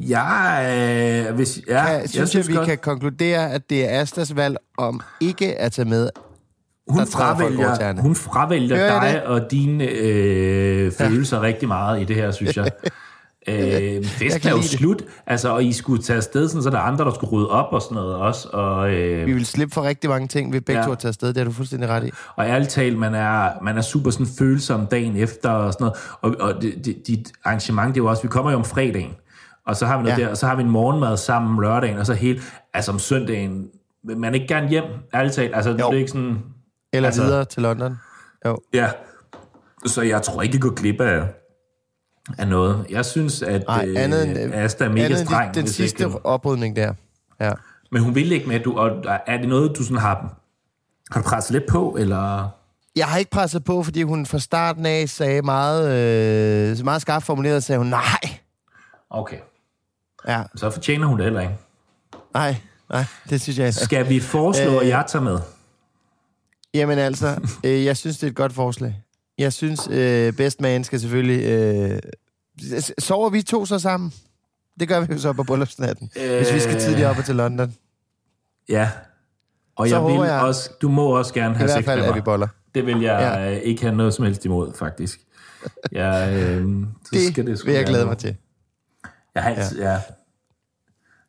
ja, øh, hvis, ja, kan, jeg synes synes jeg, vi godt. kan konkludere, at det er Astas valg om ikke at tage med. Hun fravælger, hun fravælger dig det? og dine øh, følelser ja. rigtig meget i det her, synes jeg. øh, festen er jo slut, altså, og I skulle tage afsted, sådan, så der er andre, der skulle rydde op og sådan noget også. Og, øh, vi vil slippe for rigtig mange ting, vi begge ja. to at tage afsted, det er du fuldstændig ret i. Og ærligt talt, man er, man er super sådan følsom dagen efter og sådan noget, og, og dit, dit, dit arrangement, det er jo også, vi kommer jo om fredagen, og så har vi noget ja. der, og så har vi en morgenmad sammen lørdagen, og så helt, altså om søndagen, vil man ikke gerne hjem, ærligt talt, altså jo. det er ikke sådan... Eller altså, videre til London. Jo. Ja, så jeg tror ikke, det går glip af, af noget. Jeg synes, at Ej, andet end, øh, Asta er mega streng. Den, den sidste ikke, oprydning der. Ja. Men hun vil ikke med, du, og er det noget, du sådan har, har du presset lidt på, eller... Jeg har ikke presset på, fordi hun fra starten af sagde meget, øh, meget skarpt formuleret, sagde hun nej. Okay. Ja. Så fortjener hun det heller ikke. Nej, nej, det synes jeg ikke. Skal vi foreslå, at jeg tager med? Jamen altså, øh, jeg synes, det er et godt forslag. Jeg synes, øh, best man skal selvfølgelig... Øh, sover vi to så sammen? Det gør vi jo så på bryllupsnatten, øh, hvis vi skal tidligere op til London. Ja, og så jeg vil jeg, også, du må også gerne have sex med mig. I hvert fald er vi boller. Det vil jeg ja. ikke have noget som helst imod, faktisk. Jeg, øh, så det, skal det vil jeg glæde mig til. Jeg har altid, ja. ja.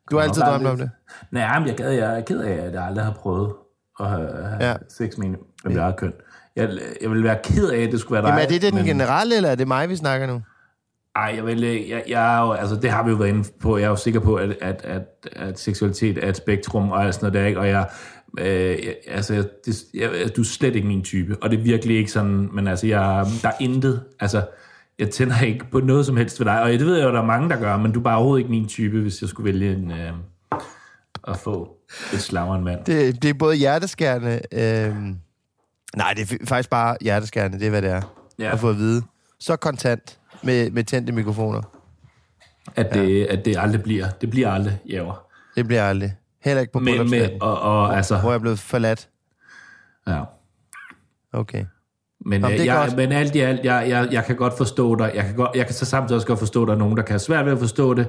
Du har altid drømt om det? Nej, men jeg, gad, jeg er ked af, at jeg aldrig har prøvet at have, have ja. sex med mit eget køn. Jeg, jeg vil være ked af, at det skulle være dig. Jamen er det det den men... generelle, eller er det mig, vi snakker nu? Ej, jeg vil, jeg, jeg er jo, altså det har vi jo været inde på. Jeg er jo sikker på, at, at, at, at seksualitet er et spektrum og sådan noget der, ikke? Og jeg, øh, jeg altså, jeg, det, jeg, du er slet ikke min type, og det er virkelig ikke sådan, men altså, jeg, der er intet, altså, jeg tænder ikke på noget som helst ved dig, og det ved jeg jo, der er mange, der gør, men du er bare overhovedet ikke min type, hvis jeg skulle vælge en, øh, at få et slag en mand. Det, det er både hjerteskærende, øh, nej, det er faktisk bare hjerteskærende, det er, hvad det er, ja. At få at vide. Så kontant. Med, med tændte mikrofoner. At det, ja. At det aldrig bliver. Det bliver aldrig jæver. Det bliver aldrig. Heller ikke på bryllupsnatten. Og, og, altså, hvor jeg er blevet forladt. Ja. Okay. Men, Jamen, øh, jeg, men alt i alt, jeg, jeg, jeg kan godt forstå dig. Jeg kan, godt, jeg kan så samtidig også godt forstå, at der er nogen, der kan have svært ved at forstå det.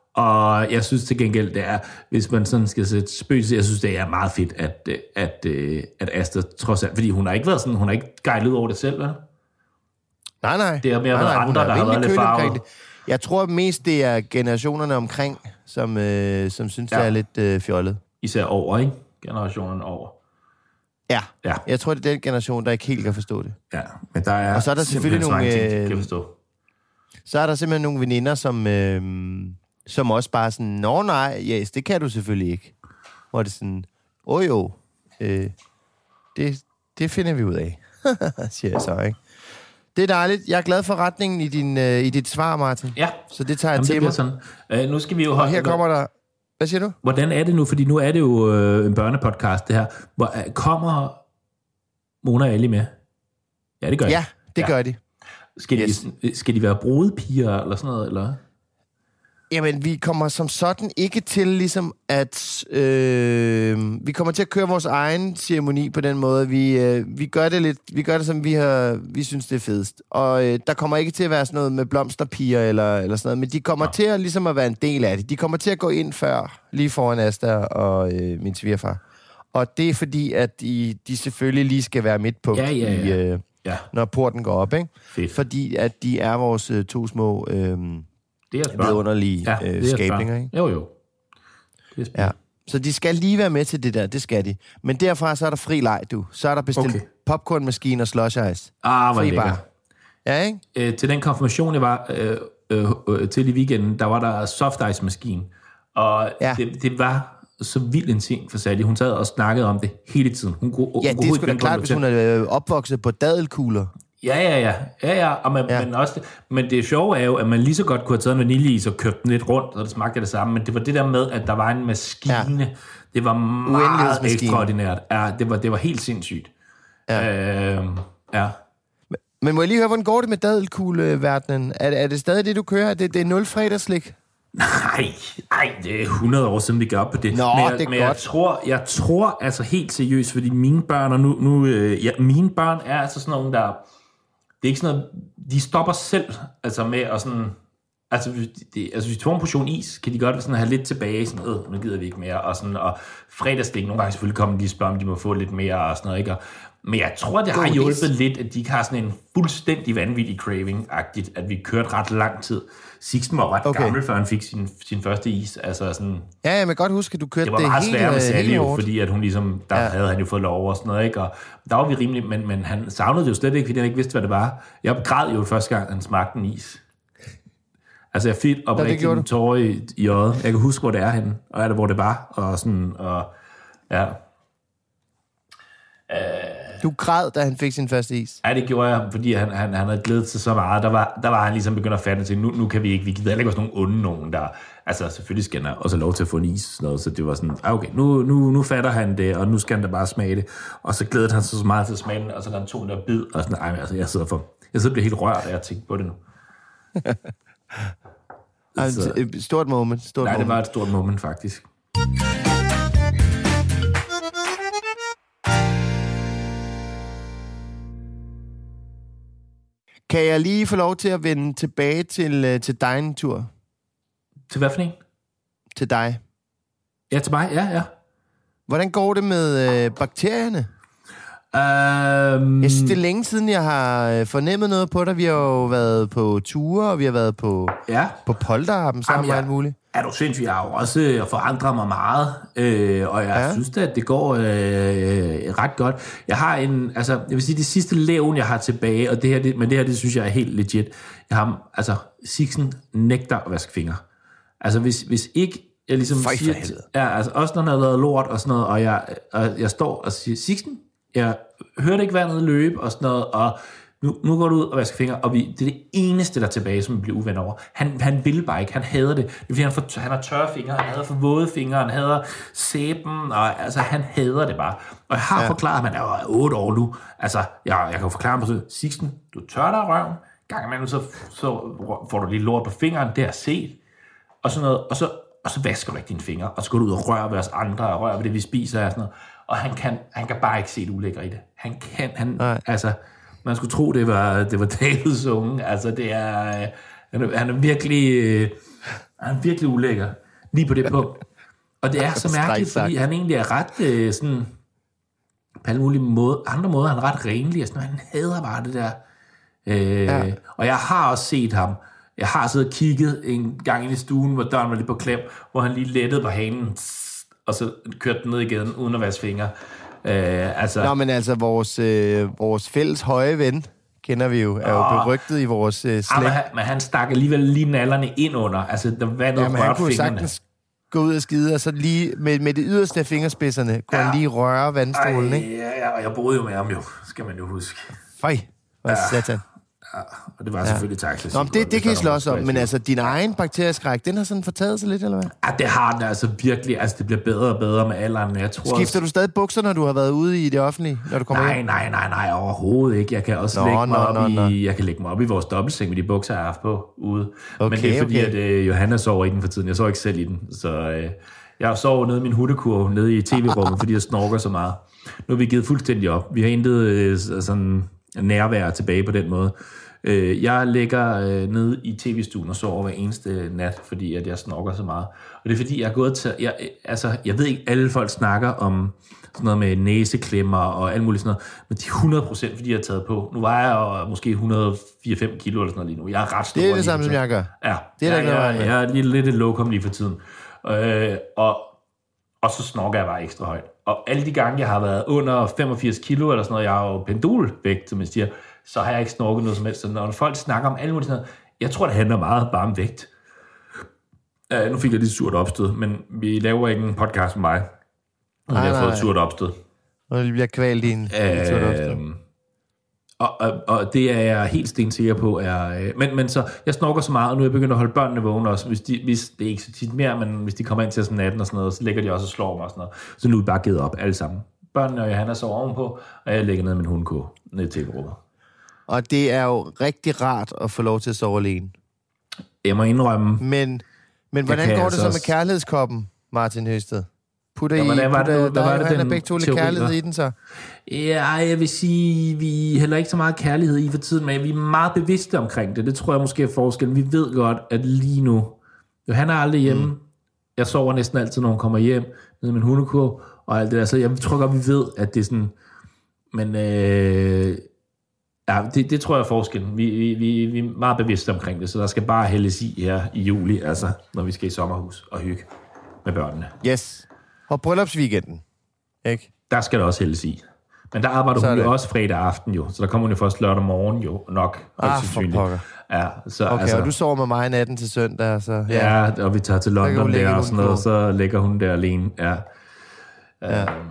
Og jeg synes til gengæld, det er, hvis man sådan skal sætte spøgelser, jeg synes, det er meget fedt, at, at, at, at Asta trods alt, fordi hun har ikke været sådan, hun har ikke gejlet over det selv, vel? Nej, nej. Det har mere nej, været nej, andre, der har været lidt farvet. Jeg tror mest, det er generationerne omkring, som, øh, som synes, ja. Det er lidt øh, fjollet. Især over, ikke? Generationerne over. Ja. ja, jeg tror, det er den generation, der ikke helt kan forstå det. Ja, men der er, og så er der selvfølgelig nogle... Ting, øh, kan forstå. Så er der simpelthen nogle veninder, som, øh, som også bare sådan, nå nej, yes, det kan du selvfølgelig ikke. Hvor det er sådan, åh jo, øh, det, det finder vi ud af, siger jeg så, ikke? Det er dejligt. Jeg er glad for retningen i, din, øh, i dit svar, Martin. Ja. Så det tager jeg Jamen, til mig. Sådan. Uh, nu skal vi jo... Og her kommer der... Hvad siger du? Hvordan er det nu? Fordi nu er det jo øh, en børnepodcast, det her. Hvor, øh, kommer Mona og Ali med? Ja, det gør de. Ja, det ja. gør de. Skal de, yes. skal de være brudepiger eller sådan noget, eller? Jamen, vi kommer som sådan ikke til ligesom at... Øh, vi kommer til at køre vores egen ceremoni på den måde. Vi, øh, vi gør det lidt... Vi gør det, som vi har... Vi synes, det er fedest. Og øh, der kommer ikke til at være sådan noget med blomsterpiger eller, eller sådan noget, men de kommer ja. til at, ligesom at være en del af det. De kommer til at gå ind før, lige foran Asta og øh, min svigerfar. Og det er fordi, at de, de selvfølgelig lige skal være midtpunkt, ja, ja, ja. I, øh, ja. når porten går op, ikke? Fedt. Fordi at de er vores øh, to små... Øh, Det er vidunderlige ja, øh, skabninger, ikke? Jo, jo. Det er ja. Så de skal lige være med til det der, det skal de. Men derfra så er der fri leg, du. Så er der bestilt okay. popcornmaskine og slush ice. Ah, hvor lækker. Ja, ikke? Øh, til den konfirmation, jeg var øh, øh, øh, til i weekenden, der var der soft ice maskine. Og ja. det, det var så vildt en ting for Sally. Hun sad og snakkede om det hele tiden. Hun kunne, ja, det er sgu da klart, hvis hun er opvokset på dadelkugler. Ja, ja, ja. ja, ja. Og man, ja. Men, også det, men det sjove er jo, at man lige så godt kunne have taget en vaniljeis og købt den lidt rundt, og det smagte det samme. Men det var det der med, at der var en maskine. Ja. Det var meget ekstraordinært. Ja, det var, det var helt sindssygt. Ja. Øh, ja. Men, men må jeg lige høre, hvordan går det med dadelkugleverdenen? Er, er det stadig det, du kører? Det, det er nul fredagslik? Nej, nej, det er hundrede år siden, vi gør op på det. Nå, men jeg, det er men godt. jeg tror, jeg tror altså helt seriøst, fordi mine børn, og nu, nu øh, ja, mine børn er altså sådan nogle, der... Det er ikke sådan noget, de stopper selv, altså med at sådan, altså, det, altså hvis de får en portion is, kan de godt sådan have lidt tilbage, sådan, øh, nu gider vi ikke mere, og sådan, og fredagsdæk, nogle gange selvfølgelig kommer de og spørger, om de må få lidt mere, og sådan noget, ikke? Og, men jeg tror, det har God hjulpet is. lidt, at de ikke har sådan en fuldstændig vanvittig craving-agtigt, at vi kørte ret lang tid. Sixten var ret okay. gammel, før han fik sin, sin første is, altså sådan... Ja, jeg kan godt huske, at du kørte det helt helt Det var meget svært med Sally, fordi fordi at hun ligesom, der ja. havde han jo fået lov og sådan noget, ikke? Og der var vi rimelig, men, men han savnede det jo slet ikke, fordi han ikke vidste, hvad det var. Jeg græd jo første gang, han smagte en is. Altså, jeg fik oprigtigt en tårer i, i øjet. Jeg kan huske, hvor det er henne, og er det, hvor det var, og sådan, og ja... Uh, du græd, da han fik sin første is? Ja, det gjorde jeg, fordi han, han, han havde glædet sig så meget. Der var, der var han ligesom begyndt at fatte til, nu, nu kan vi ikke, vi gider heller ikke være sådan nogle onde nogen, der... Altså, selvfølgelig skal han også have lov til at få en is, sådan noget, så det var sådan, okay, nu, nu, nu fatter han det, og nu skal han da bare smage det. Og så glædede han sig så meget til at smage den, og så da han tog den der bid, og sådan, ej, altså, jeg sidder for... Jeg sidder og bliver helt rørt, da jeg tænker på det nu. Altså, et stort moment. Stort nej, moment. det var et stort moment, faktisk. Kan jeg lige få lov til at vende tilbage til, til dig en tur? Til hvad for en? Til dig. Ja, til mig, ja, ja. Hvordan går det med øh, bakterierne? Um... Jeg synes, det er længe siden, jeg har fornemmet noget på dig. Vi har jo været på ture, og vi har været på, ja. på polterappen sammen med alt muligt. er du sindssygt, jeg har jo også forandret mig meget, øh, og jeg ja. synes at det går øh, ret godt. Jeg har en, altså, jeg vil sige, det sidste levn, jeg har tilbage, og det her, det, men det her, det synes jeg er helt legit. Jeg har, altså, Sixten nægter at vaske fingre. Altså, hvis, hvis ikke, jeg ligesom Føj siger, ja, altså, også når han har lavet lort og sådan noget, og jeg, og jeg står og siger, Sixten, jeg hørte ikke vandet løbe og sådan noget, og Nu, nu går du ud og vasker fingre, og vi, det er det eneste, der er tilbage, som vi bliver uvenner over. Han, han vil bare ikke, han hader det. Det er fordi, han, får, han har tørre fingre, han hader for våde fingre, han hader sæben, og altså, han hader det bare. Og jeg har ja. forklaret, at man er jo otte år nu. Altså, jeg, jeg kan jo forklare ham på sådan, Sixten, du tørrer dig røven, gang imellem, så, så får du lige lort på fingeren, det er set, og sådan noget, og så, og så vasker du ikke dine fingre, og så går du ud og rører ved os andre, og rører ved det, vi spiser, og sådan noget. Og han kan, han kan bare ikke se det ulækker i det. Han kan, han, Nej. altså... Man skulle tro, det var, det var Davids unge. Altså, det er... Han er, han er virkelig... Han er virkelig ulækker. Lige på det punkt. Og det er så mærkeligt, fordi han egentlig er ret sådan... På alle mulige måder, andre måder, han er ret renlig. Altså, han hader bare det der. Øh, ja. Og jeg har også set ham. Jeg har siddet og kigget en gang ind i stuen, hvor døren var lige på klem, hvor han lige lettede på hanen, og så kørte den ned igen, uden at vaske fingre. Øh, altså... Nå, men altså, vores, øh, vores fælles høje ven, kender vi jo, er jo oh. berygtet i vores øh, slægt. Men, men han stak alligevel lige nallerne ind under, altså der vandet rørte han kunne sagtens gå ud og skide, og så lige med, med det yderste af fingerspidserne, kunne ja. han lige røre vandstrålen, ikke? Ja, ja, og jeg boede jo med ham jo, skal man jo huske. Fej, hvad ja. satan. Ja, og det var selvfølgelig ja. taxis. Nå, men det, det kan I slås om, men altså, din egen bakterieskræk, den har sådan fortaget sig lidt, eller hvad? Ja, det har den altså virkelig. Altså, det bliver bedre og bedre med alderen. Jeg tror Skifter også... du stadig bukser, når du har været ude i det offentlige, når du kommer nej, hjem? Nej, nej, nej, overhovedet ikke. Jeg kan også nå, lægge, mig nå, op nå, i, jeg kan lægge mig op i vores dobbeltseng med de bukser, jeg har haft på ude. Okay, men det er fordi, okay. at uh, Johanna sover i den for tiden. Jeg sover ikke selv i den. Så uh, jeg sover nede i min hundekurv, nede i tv-rummet, fordi jeg snorker så meget. Nu har vi givet fuldstændig op. Vi har intet uh, sådan nærvær tilbage på den måde. Jeg ligger øh, nede i tv-stuen og sover hver eneste nat, fordi at jeg snorker så meget. Og det er fordi, jeg er gået til... Jeg, altså, jeg ved ikke, alle folk snakker om sådan noget med næseklemmer og alt muligt sådan noget, men de er hundrede procent, fordi jeg har taget på. Nu vejer jeg måske et hundrede og fire til fem kilo eller sådan noget lige nu. Jeg er ret stor. Det er det samme, som jeg gør. Ja, det er jeg, jeg, jeg, jeg er lige lidt et lokum lige for tiden. Øh, og, og så snorker jeg bare ekstra højt. Og alle de gange, jeg har været under femogfirs kilo eller sådan noget, jeg har jo pendulvægt, som jeg siger, så har jeg ikke snorket noget som helst. Så når folk snakker om alle mulige sådan noget, jeg tror, det handler meget bare om vægt. Uh, nu fik jeg lidt surt opstød, men vi laver ikke en podcast med mig, og jeg har fået et surt opstød. Og det bliver kvalt i en uh, surt opstød. Og, og, og det er jeg helt stensikker på. Er, uh, men, men så, jeg snorker så meget, og nu er jeg begyndt at holde børnene vågne også. Hvis de, hvis, det er ikke så tit mere, men hvis de kommer ind til os om natten og sådan noget, så lægger de også og slår mig og sådan noget. Så nu er vi bare givet op, alle sammen. Børnene og Johanna sover ovenpå, og jeg ligger ned med min hundeko ned til rummet. Og det er jo rigtig rart at få lov til at sove alene. Jeg må indrømme... Men, men hvordan går det så med kærlighedskoppen, Martin Høsted? Putter ja, I, hvad var det, der var det, den begge to lidt kærlighed i den så? Ja, jeg vil sige, vi heller ikke så meget kærlighed i for tiden, men vi er meget bevidste omkring det. Det tror jeg måske er forskellen. Vi ved godt, at lige nu... Jo, han er aldrig hjemme. Mm. Jeg sover næsten altid, når hun kommer hjem, nede med min hundekurv og alt det der. Så jeg tror godt, vi ved, at det er sådan... Men... Øh, Ja, det, det tror jeg er forskellen. Vi, vi, vi, vi er meget bevidste omkring det, så der skal bare hældes i her i juli, altså når vi skal i sommerhus og hygge med børnene. Yes. Og bryllupsweekenden, ikke? Der skal der også hældes i. Men der arbejder hun jo også fredag aften jo, så der kommer hun jo først lørdag morgen jo nok. Ah, for pokker. Ja, så, okay, altså, og du sover med mig natten til søndag, så... Ja, ja og vi tager til London der og sådan noget, så ligger hun der alene, ja. ja. Um,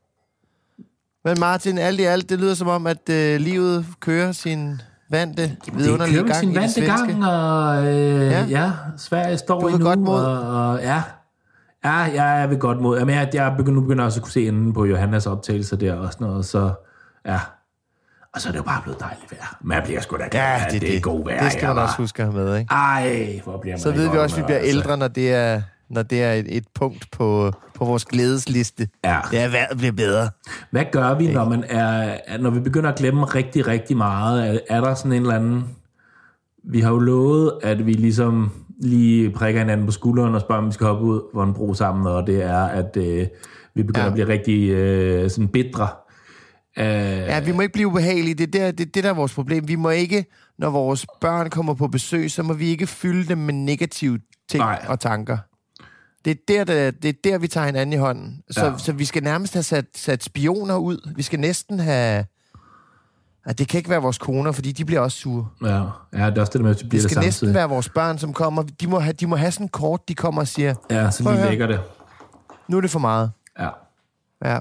Men Martin, alt i alt, det lyder som om, at øh, livet kører sin vante vidunderlige gang sin i det svenske. Gang, og øh, ja. ja, Sverige står endnu. Godt mod. Og, og, ja, ja, jeg er ved godt mod. Jamen, jeg, jeg begynder, nu begynder også at kunne se inden på Johannas optagelser der og sådan noget, så ja. Og så er det jo bare blevet dejligt vejr. Man bliver sgu da glad, ja, det, det er god vejr. Det skal man også huske at have med, ikke? Ej, hvor bliver man så ved vi også, at vi bliver altså. ældre, når det er... når det er et, et punkt på, på vores glædesliste. Ja. Det er værd at blive bedre. Hvad gør vi, når, man er, når vi begynder at glemme rigtig, rigtig meget? Er, er der sådan en eller anden... Vi har jo lovet, at vi ligesom lige prikker hinanden på skulderen og spørger, om vi skal hoppe ud på en bro sammen, og det er, at øh, vi begynder ja. at blive rigtig øh, sådan bitre. Uh, ja, vi må ikke blive ubehagelige. Det er der, det, det der er vores problem. Vi må ikke, når vores børn kommer på besøg, så må vi ikke fylde dem med negativ ting Nej. og tanker. Det er der, det, det er der, vi tager hinanden i hånden. Så, Ja. så vi skal nærmest have sat, sat spioner ud. Vi skal næsten have... Ja, det kan ikke være vores koner, fordi de bliver også sure. Ja, ja det er også det med, at det bliver Det det, skal det næsten være vores børn, som kommer. De må have, de må have sådan en kort, de kommer og siger, Ja, så prøv at lige høre. lægger det. Nu er det for meget. Ja. Ja.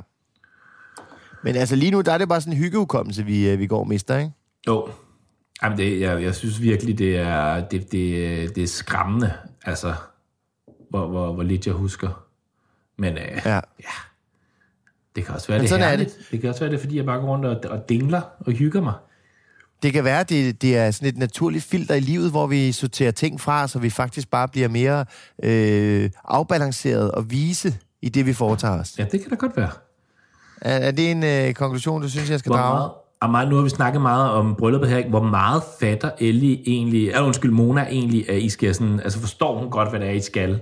Men altså lige nu, der er det bare sådan en hyggeudkommelse, vi, øh, vi går og mister, ikke? Jo. Jamen, det, jeg, jeg synes virkelig, det er, det, det, det er skræmmende, altså, hvor, hvor, hvor lidt jeg husker. Men øh, Ja. ja, det kan også være, Men det er sådan er herligt. Det. det kan også være, det er, fordi jeg bare går rundt og, og dingler og hygger mig. Det kan være, det, det er sådan et naturligt filter i livet, hvor vi sorterer ting fra, så vi faktisk bare bliver mere øh, afbalanceret og vise i det, vi foretager os. Ja, det kan da godt være. Er, er det en øh, konklusion, du synes, jeg skal Hvor drage? meget, og meget, nu har vi snakket meget om brylluppet her, ikke? Hvor meget fatter Ellie egentlig, eller undskyld, Mona egentlig, at I skal sådan, altså forstår hun godt, hvad det er, I skal?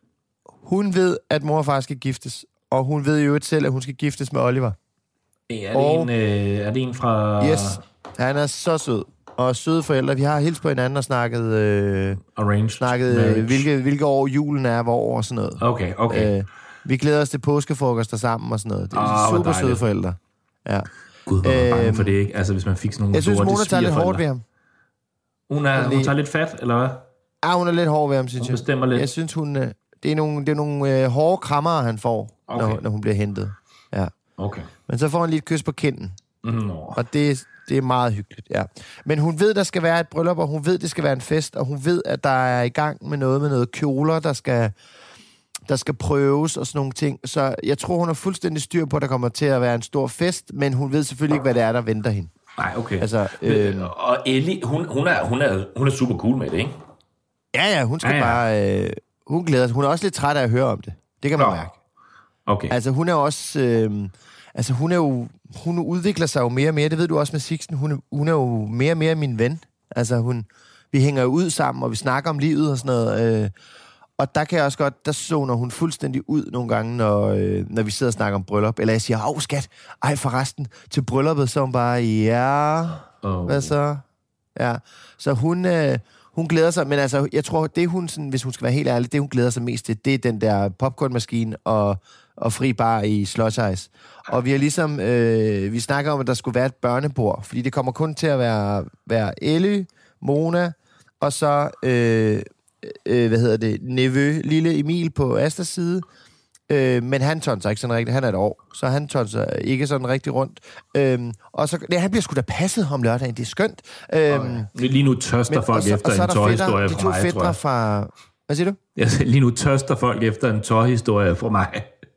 Hun ved, at mor og far skal giftes, og hun ved jo ikke selv, at hun skal giftes med Oliver. Er det, Og- en, øh, er det en fra Yes, han er så sød. Og søde forældre. Vi har hilst på hinanden og snakket, øh, Arranged snakket øh, Marriage? hvilke, hvilke år julen er, hvor og sådan noget. Okay, okay. Øh, vi glæder os til påskefrokoster sammen og sådan noget. Det er Ah, hvor super søde dejligt. forældre. Ja. Gud, hvor er man bange Øhm, for det, ikke? Altså, hvis man fik sådan nogle Jeg synes, lorte Mona tager lidt hårdt ved svigerforældre. ham. Hun, er, hun tager lidt fat, eller hvad? Ah, hun er lidt hård ved ham, synes Hun jeg. bestemmer lidt. Jeg synes, hun, øh, det er nogle, det er nogle øh, hårde krammere, han får, Okay. når, når hun bliver hentet. Ja. Okay. Men så får han lige et kys på kinden. Nå. Og det, det er meget hyggeligt, ja. Men hun ved, der skal være et bryllup, og hun ved, det skal være en fest, og hun ved, at der er i gang med noget med noget kjoler, der skal, der skal prøves og sådan nogle ting. Så jeg tror, hun har fuldstændig styr på, at der kommer til at være en stor fest, men hun ved selvfølgelig ikke, hvad det er, der venter hende. Nej, okay. Altså, øh, øh, og Ellie, hun, hun, er, hun, er, hun er super cool med det, ikke? ja, ja, hun skal Ja, ja, ja. ja. bare... Øh, hun glæder sig. Hun er også lidt træt af at høre om det. Det kan man Nå. mærke. Okay. Altså, hun er også... Øh, altså, hun er jo... Hun udvikler sig jo mere og mere. Det ved du også med Sixten. Hun er, hun er jo mere og mere min ven. Altså, hun... Vi hænger jo ud sammen, og vi snakker om livet og sådan noget. Øh, og der kan jeg også godt... Der zoner hun fuldstændig ud nogle gange, når, øh, når vi sidder og snakker om bryllup. Eller jeg siger, åh, skat, ej, forresten, til brylluppet, så er hun bare, ja... Oh. Hvad så? Ja. Så hun... Øh, Hun glæder sig, men altså, jeg tror, det hun sådan, hvis hun skal være helt ærlig, det hun glæder sig mest til, det er den der popcornmaskine og, og fri bar i slush ice. Og vi har ligesom, øh, vi snakker om, at der skulle være et børnebord, fordi det kommer kun til at være, være Ellie, Mona, og så, øh, øh, hvad hedder det, nevø, lille Emil på Astas side. Øh, men han tonser ikke sådan rigtigt. Han er et år, så han tonser ikke sådan rigtig rundt. Øhm, og så, ja, han bliver sgu da passet om lørdagen. Det er skønt. Øhm, Lige nu tørster men- folk og så- efter og så er en der tårhistorie fætter- fra mig, De to tror fætter jeg. fra... Hvad siger du? jeg. Lige nu tørster folk efter en tårhistorie fra mig,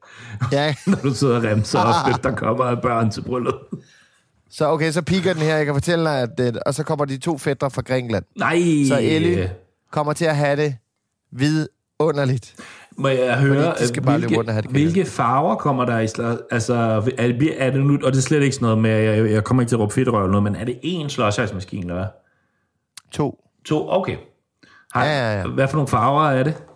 Ja, når du sidder og remser op, der kommer af børn til bryllup. så okay, så piker den her. Jeg kan fortælle dig, at... øh, Og så kommer de to fætter fra Grækenland. Nej! Så Ellie kommer til at have det vidunderligt. Må jeg høre, de skal bare løbe hvilke, rundt og have det hvilke farver kommer der i slag? Altså, er det, er det nu, og det er slet ikke sådan noget med, jeg, jeg kommer ikke til at råbe fedtrøv eller noget, men er det én slush ice maskine, eller hvad? To. To, okay. Hej. Ja, ja, ja. Hvad for nogle farver er det?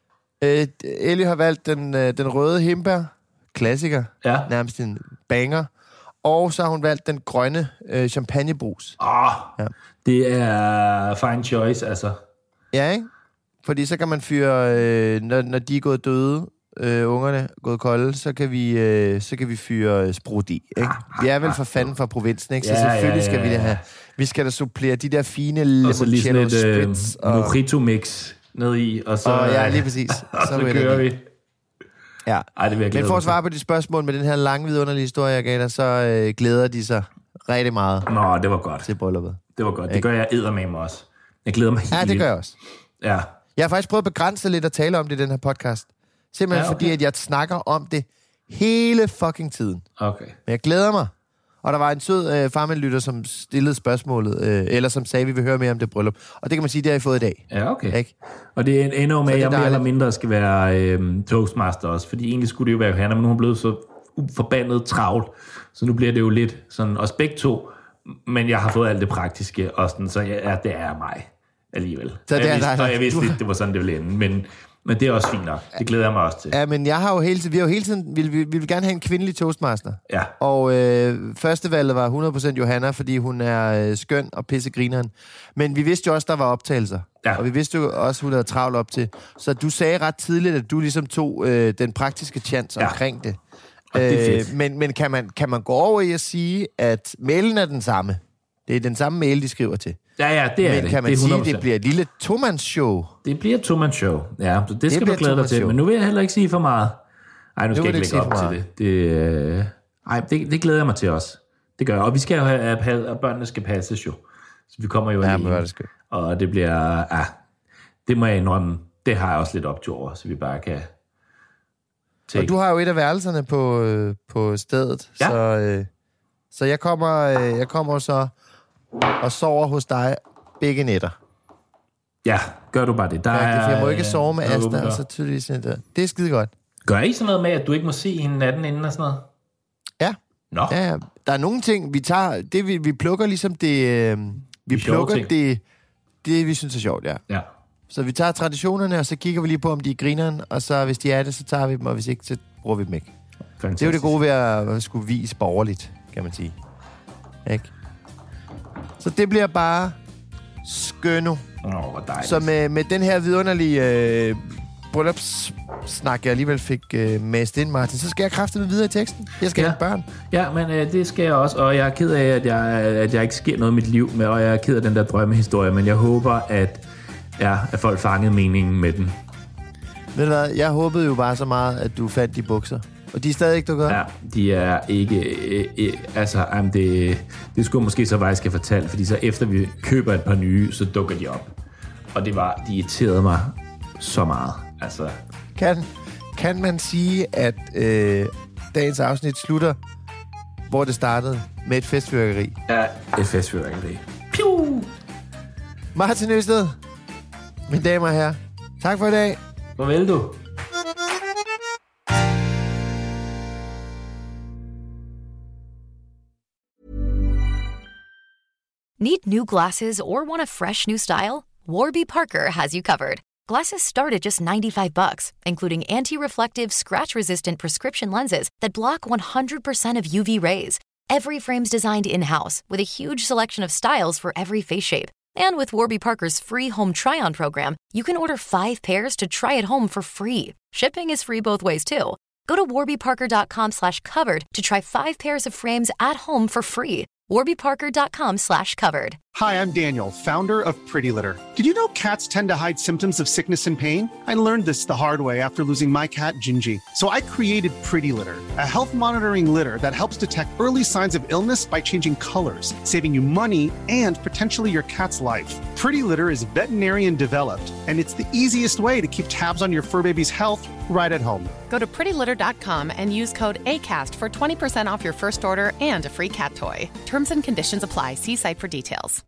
Øh, Ellie har valgt den, øh, den røde hindbær. Klassiker. Ja. Nærmest en banger. Og så har hun valgt den grønne øh, champagnebrus. Åh, oh, Ja. ja. Det er fine choice, altså. Ja, ikke? Fordi så kan man fyre, øh, når, når de er gået døde, øh, ungerne gået kolde, så kan vi, øh, så kan vi fyre øh, sprut i, ikke? Vi er vel for fanden fra provinsen, ikke? Så Ja, selvfølgelig ja, ja, skal vi da ja. have... Vi skal da supplere de der fine Og så lige sådan limoncello et øh, spritz. Og, mojito-mix ned i, og så, og ja, lige præcis. og så, vil jeg da kører lige- vi. Ja. Ej, det vil jeg Men glæde for mig at svare på de spørgsmål med den her lange, vidunderlige historie, jeg gav dig, så øh, glæder de sig rigtig meget til. Nå, det var godt. til brylluppet. Det var godt. Det gør jeg eddermame også. Jeg glæder mig helt Ja, det vildt. gør jeg også. Ja. Jeg har faktisk prøvet at begrænse lidt at tale om det i den her podcast. Simpelthen Ja, okay. fordi, at jeg snakker om det hele fucking tiden. Okay. Men jeg glæder mig. Og der var en sød øh, farmandlytter, som stillede spørgsmålet, øh, eller som sagde, at vi vil høre mere om det bryllup. Og det kan man sige, det har jeg fået i dag. Ja, okay. Ikke? Og det ender jo med, Så at det er jeg mere eller dejligt. mindre skal være øh, toastmaster også, fordi egentlig skulle det jo være Johanna, men nu er hun blevet så forbandet travlt, så nu bliver det jo lidt sådan, os begge to, men jeg har fået alt det praktiske, og sådan, så ja, det er mig alligevel. Så det jeg er vidste, dig, der- og jeg vidste du- lidt, det var sådan, det ville ende, men, Men det er også fint nok. Det glæder jeg mig også til. Ja, men jeg har jo hele tiden, vi har jo hele tiden, vi, vi, vi vil gerne have en kvindelig toastmaster. Ja. Og øh, førstevalget var hundrede procent Johanna, fordi hun er øh, skøn og pissegrineren. Men vi vidste jo også, der var optagelser. Ja. Og vi vidste jo også, hun havde travlt op til. Så du sagde ret tidligt, at du ligesom tog øh, den praktiske chance ja. omkring det. Og det er fedt. Øh, men men kan, man, kan man gå over i at sige, at mailen er den samme? Det er den samme mail, de skriver til. Ja, ja, det er men det. kan man det sige, at det bliver et lille to-mands-show? Det bliver et to-mands-show, ja. Så det, det skal du glæde dig til. show. Men nu vil jeg heller ikke sige for meget. Nej, nu skal jeg ikke lægge op til det. det øh... Ej, det, det glæder jeg mig til også. Det gør jeg. Og vi skal jo have, at børnene skal passes jo. Så vi kommer jo ja, alene. men det skal. Og det bliver... Ja, det må jeg indrømme. Det har jeg også lidt optur over, så vi bare kan... Take. Og du har jo et af værelserne på, øh, på stedet. Ja. Så, øh, så jeg kommer, øh, jeg kommer så og sover hos dig begge nætter. Ja, gør du bare det. Der ja, er, for jeg må ikke sove med øh, Asta, og så tydeligvis sådan der. Det er skide godt. Gør I sådan noget med, at du ikke må se hende natten inden og sådan noget? Ja. Nå. Ja, ja. Der er nogle ting, vi tager... Det, vi, vi plukker ligesom det... Øh, vi De plukker ting. det, det, vi synes er sjovt, ja. Ja. Så vi tager traditionerne, og så kigger vi lige på, om de er grineren, og så hvis de er det, så tager vi dem, og hvis ikke, så bruger vi dem ikke. Fantastisk. Det er jo det gode ved at skulle vise borgerligt, kan man sige. Ikke? Så det bliver bare skønno. Åh, oh, hvor dejligt. Så med, med den her vidunderlige øh, bryllupssnak, jeg alligevel fik øh, mast ind, Martin, så skal jeg kræfte med videre i teksten. Jeg skal ja. have børn. Ja, men øh, det skal jeg også, og jeg er ked af, at jeg, at jeg ikke sker noget i mit liv, med, og jeg er ked af den der drømmehistorie, men jeg håber, at, ja, at folk fangede meningen med den. Ved du hvad, jeg håbede jo bare så meget, at du fandt de bukser. Og de er stadig ikke dukket op? Ja, de er ikke... Øh, øh, altså, um, det, det skulle måske så faktisk have fortalt, fordi så efter vi køber et par nye, så dukker de op. Og det var... De irriterede mig så meget. Altså... Kan, kan man sige, at øh, dagens afsnit slutter, hvor det startede, med et festfyrkeri? Ja, et festfyrkeri. Piu! Martin Østed, mine damer og herrer, tak for i dag. Farvel du. Need new glasses or want a fresh new style? Warby Parker has you covered. Glasses start at just ninety-five bucks, including anti-reflective, scratch-resistant prescription lenses that block one hundred percent of U V rays. Every frame's designed in-house with a huge selection of styles for every face shape. And with Warby Parker's free home try-on program, you can order five pairs to try at home for free. Shipping is free both ways, too. Go to warbyparker.com slash covered to try five pairs of frames at home for free. warbyparker.com slash covered. Hi, I'm Daniel, founder of Pretty Litter. Did you know cats tend to hide symptoms of sickness and pain? I learned this the hard way after losing my cat, Gingy. So I created Pretty Litter, a health monitoring litter that helps detect early signs of illness by changing colors, saving you money and potentially your cat's life. Pretty Litter is veterinarian developed, and it's the easiest way to keep tabs on your fur baby's health right at home. Go to pretty litter dot com and use code ACAST for twenty percent off your first order and a free cat toy. Terms and conditions apply. See site for details.